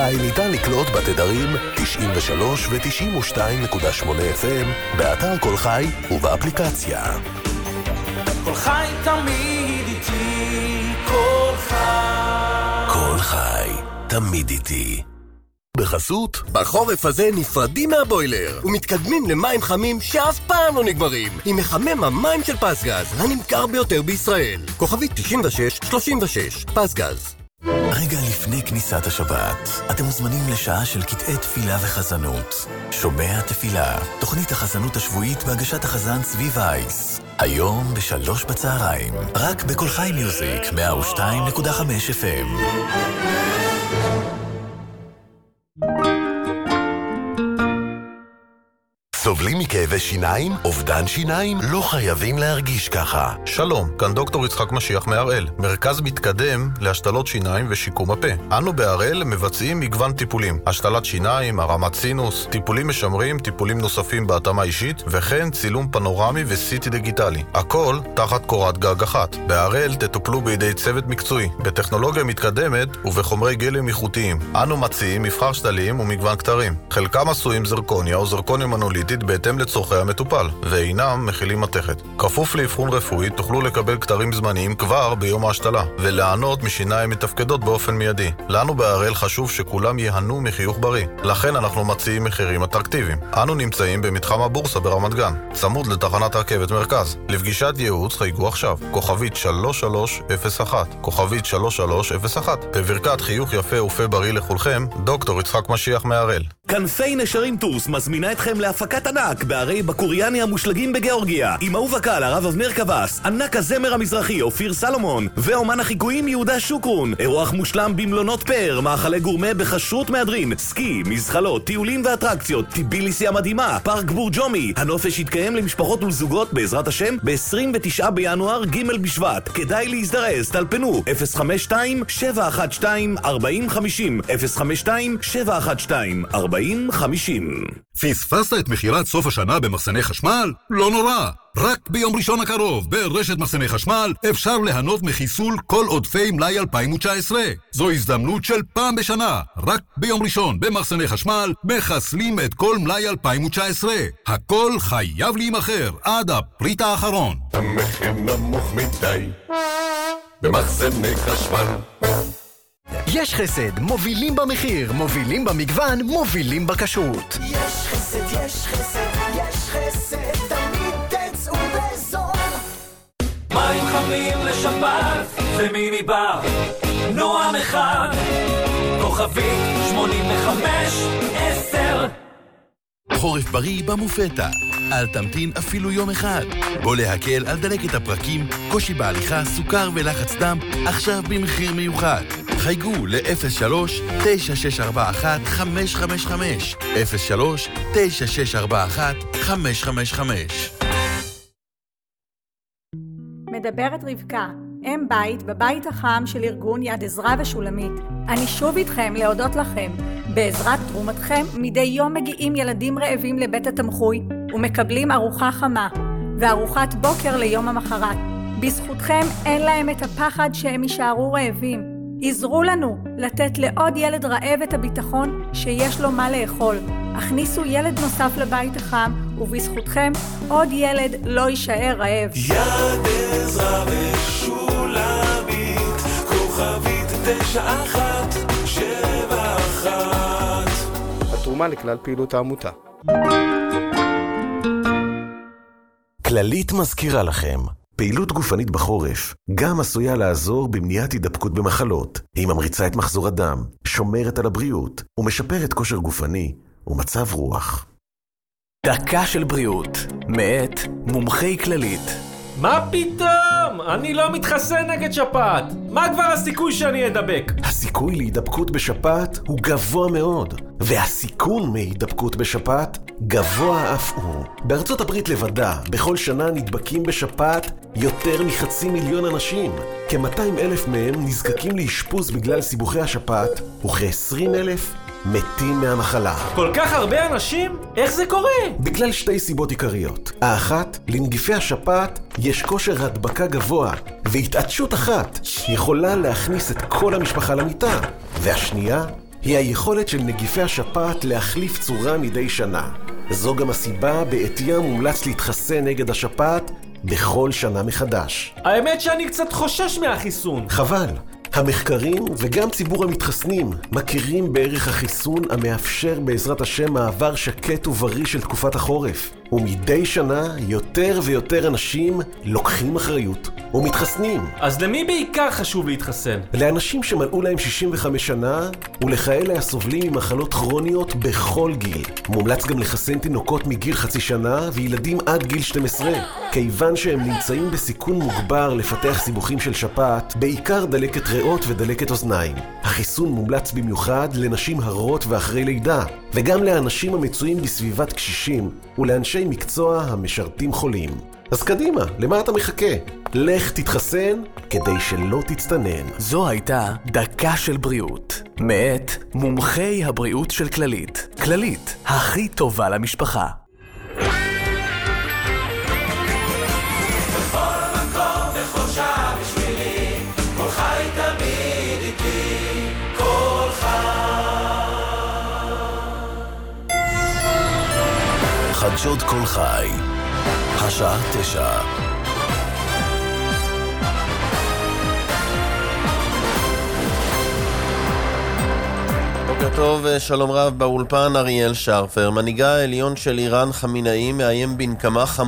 חי ניתן לקלוט בתדרים תשעים ושלוש ו-תשעים ושתיים נקודה שמונה אף אם, באתר כל חי ובאפליקציה. כל חי תמיד איתי, כל חי. כל חי תמיד איתי. בחסות, בחורף הזה נפרדים מהבוילר ומתקדמים למים חמים שאף פעם לא נגמרים עם מחמם המים של פסגז, הנמכר ביותר בישראל. כוכבית תשעים ושש שלושים ושש, פסגז. רגע לפני כניסת השבת, אתם מוזמנים לשעה של קטעי תפילה וחזנות. שומע תפילה, תוכנית החזנות השבועית בהגשת החזן צבי וייס. היום בשלוש בצהריים, רק בכל חי מיוזיק, מאה ושתיים נקודה חמש אף אם. סובלים מכאבי שיניים? אובדן שיניים? לא חייבים להרגיש ככה. שלום, כאן דוקטור יצחק משיח מהראל, מרכז מתקדם להשתלות שיניים ושיקום הפה. אנו בהראל מבצעים מגוון טיפולים, השתלת שיניים, הרמת סינוס, טיפולים משמרים, טיפולים נוספים בהתאמה אישית, וכן צילום פנורמי וסיטי דיגיטלי. הכל תחת קורת גג אחת. בהראל תטופלו בידי צוות מקצועי, בטכנולוגיה מתקדמת ובחומרי גלם איכותיים. אנו מציעים מבחר שתלים ומגוון כתרים. חלקם עשויים זרקוניה או זרקוניה מנוליטית בהתאם לצורכי המטופל, ואינם מכילים מתכת. כפוף לאבחון רפואי תוכלו לקבל כתרים זמניים כבר ביום ההשתלה, ולענות משיניים מתפקדות באופן מיידי. לנו בהראל חשוב שכולם יהנו מחיוך בריא, לכן אנחנו מציעים מחירים אטרקטיביים. אנו נמצאים במתחם הבורסה ברמת גן, צמוד לתחנת רכבת מרכז. לפגישת ייעוץ חייגו עכשיו, כוכבית שלוש שלוש אפס אחת, כוכבית שלוש שלוש אפס אחת. בברכת חיוך יפה ופה בריא לכולכם, דוקטור יצחק משיח מהראל. כנפי נשרים טורס מזמינה אתכם להפקת ענק בערי בקוריאני המושלגים בגאורגיה, עם אהוב הקהל הרב אבנר קבס, ענק הזמר המזרחי אופיר סלומון ואומן החיקויים יהודה שוקרון. אירוח מושלם במלונות פאר, מאכלי גורמה בחשרות מהדרין, סקי, מזחלות, טיולים ואטרקציות, טיביליסי המדהימה, פארק בורג'ומי. הנופש יתקיים למשפחות ולזוגות בעזרת השם ב-עשרים ותשעה בינואר ג' בשבט. כדאי להזדרז, טלפנו אפס חמש שתיים שבע אחת שתיים ארבע אפס חמש אפס אפס חמש שתיים שבע אחת שתיים ארבע אפס חמש אפס. פספסת את מחירת סוף השנה במחסני חשמל? לא נורא! רק ביום ראשון הקרוב, ברשת מחסני חשמל, אפשר ליהנות מחיסול כל עודפי מלאי אלפיים תשע עשרה. זו הזדמנות של פעם בשנה. רק ביום ראשון, במחסני חשמל, מחסלים את כל מלאי אלפיים תשע עשרה. הכל חייב להימחר עד הפריט האחרון. המחיר נמוך מדי במחסני חשמל. יש חסד, מובילים במחיר, מובילים במגוון, מובילים בכשרות. יש חסד, יש חסד, יש חסד, תמיד תצאו בזול. מים חמים לשבת, זה מיני בר, נועם אחד, כוכבית שמונים וחמש עשר. חורף בריא במופתה. אל תמתין אפילו יום אחד. בוא להקל על דלקת הפרקים, קושי בהליכה, סוכר ולחץ דם, עכשיו במחיר מיוחד. חייגו ל-אפס שלוש תשע שש ארבע אחת חמש חמש חמש, אפס שלוש תשע שש ארבע אחת חמש חמש חמש. מדברת רבקה, אם בית בבית החם של ארגון יד עזרא ושולמית. אני שוב איתכם להודות לכם. בעזרת תרומתכם מדי יום מגיעים ילדים רעבים לבית התמחוי ומקבלים ארוחה חמה וארוחת בוקר ליום המחרת. בזכותכם אין להם את הפחד שהם יישארו רעבים. עזרו לנו לתת לעוד ילד רעב את הביטחון שיש לו מה לאכול. הכניסו ילד נוסף לבית החם ובזכותכם עוד ילד לא יישאר רעב. יד עזרא ושולמית, כוכבית תשע אחת שבע אחת. התרומה לכלל פעילות העמותה. כללית מזכירה לכם, פעילות גופנית בחורף גם עשויה לעזור במניעת הידבקות במחלות. היא ממריצה את מחזור הדם, שומרת על הבריאות ומשפרת כושר גופני ומצב רוח. דקה של בריאות, מאת מומחי כללית. מה פתאום? אני לא מתחסן נגד שפעת. מה כבר הסיכוי שאני אדבק? הסיכוי להידבקות בשפעת הוא גבוה מאוד, והסיכון מהידבקות בשפעת גבוה אף הוא. בארצות הברית לבדה, בכל שנה נדבקים בשפעת יותר מחצי מיליון אנשים. כ-מאתיים אלף מהם נזקקים לאשפוז בגלל סיבוכי השפעת, וכ-עשרים אלף מתים מהמחלה. כל כך הרבה אנשים? איך זה קורה? בגלל שתי סיבות עיקריות. האחת, לנגיפי השפעת יש כושר הדבקה גבוה, והתעטשות אחת יכולה להכניס את כל המשפחה למיטה. והשנייה, היא היכולת של נגיפי השפעת להחליף צורה מדי שנה. זו גם הסיבה בעתיה מומלץ להתחסן נגד השפעת בכל שנה מחדש. האמת שאני קצת חושש מהחיסון. חבל. המחקרים וגם ציבור המתחסנים מכירים בערך החיסון המאפשר בעזרת השם מעבר שקט ובריא של תקופת החורף. ומדי שנה יותר ויותר אנשים לוקחים אחריות ומתחסנים. אז למי בעיקר חשוב להתחסן? לאנשים שמלאו להם שישים וחמש שנה ולכאלה הסובלים ממחלות כרוניות בכל גיל. מומלץ גם לחסן תינוקות מגיל חצי שנה וילדים עד גיל שתים עשרה, כיוון שהם נמצאים בסיכון מוגבר לפתח סיבוכים של שפעת, בעיקר דלקת ריאות ודלקת אוזניים. החיסון מומלץ במיוחד לנשים הרות ואחרי לידה, וגם לאנשים המצויים בסביבת קשישים ולאנשי מקצוע המשרתים חולים. אז קדימה, למה אתה מחכה? לך תתחסן כדי שלא תצטנן. זו הייתה דקה של בריאות, מאת מומחי הבריאות של כללית. כללית, הכי טובה למשפחה. חדשות כל חי, השעה תשע. בוקר טוב, שלום רב באולפן, אריאל שרפר. מנהיגה העליון של איראן חמינאי מאיים בנקמה חמורה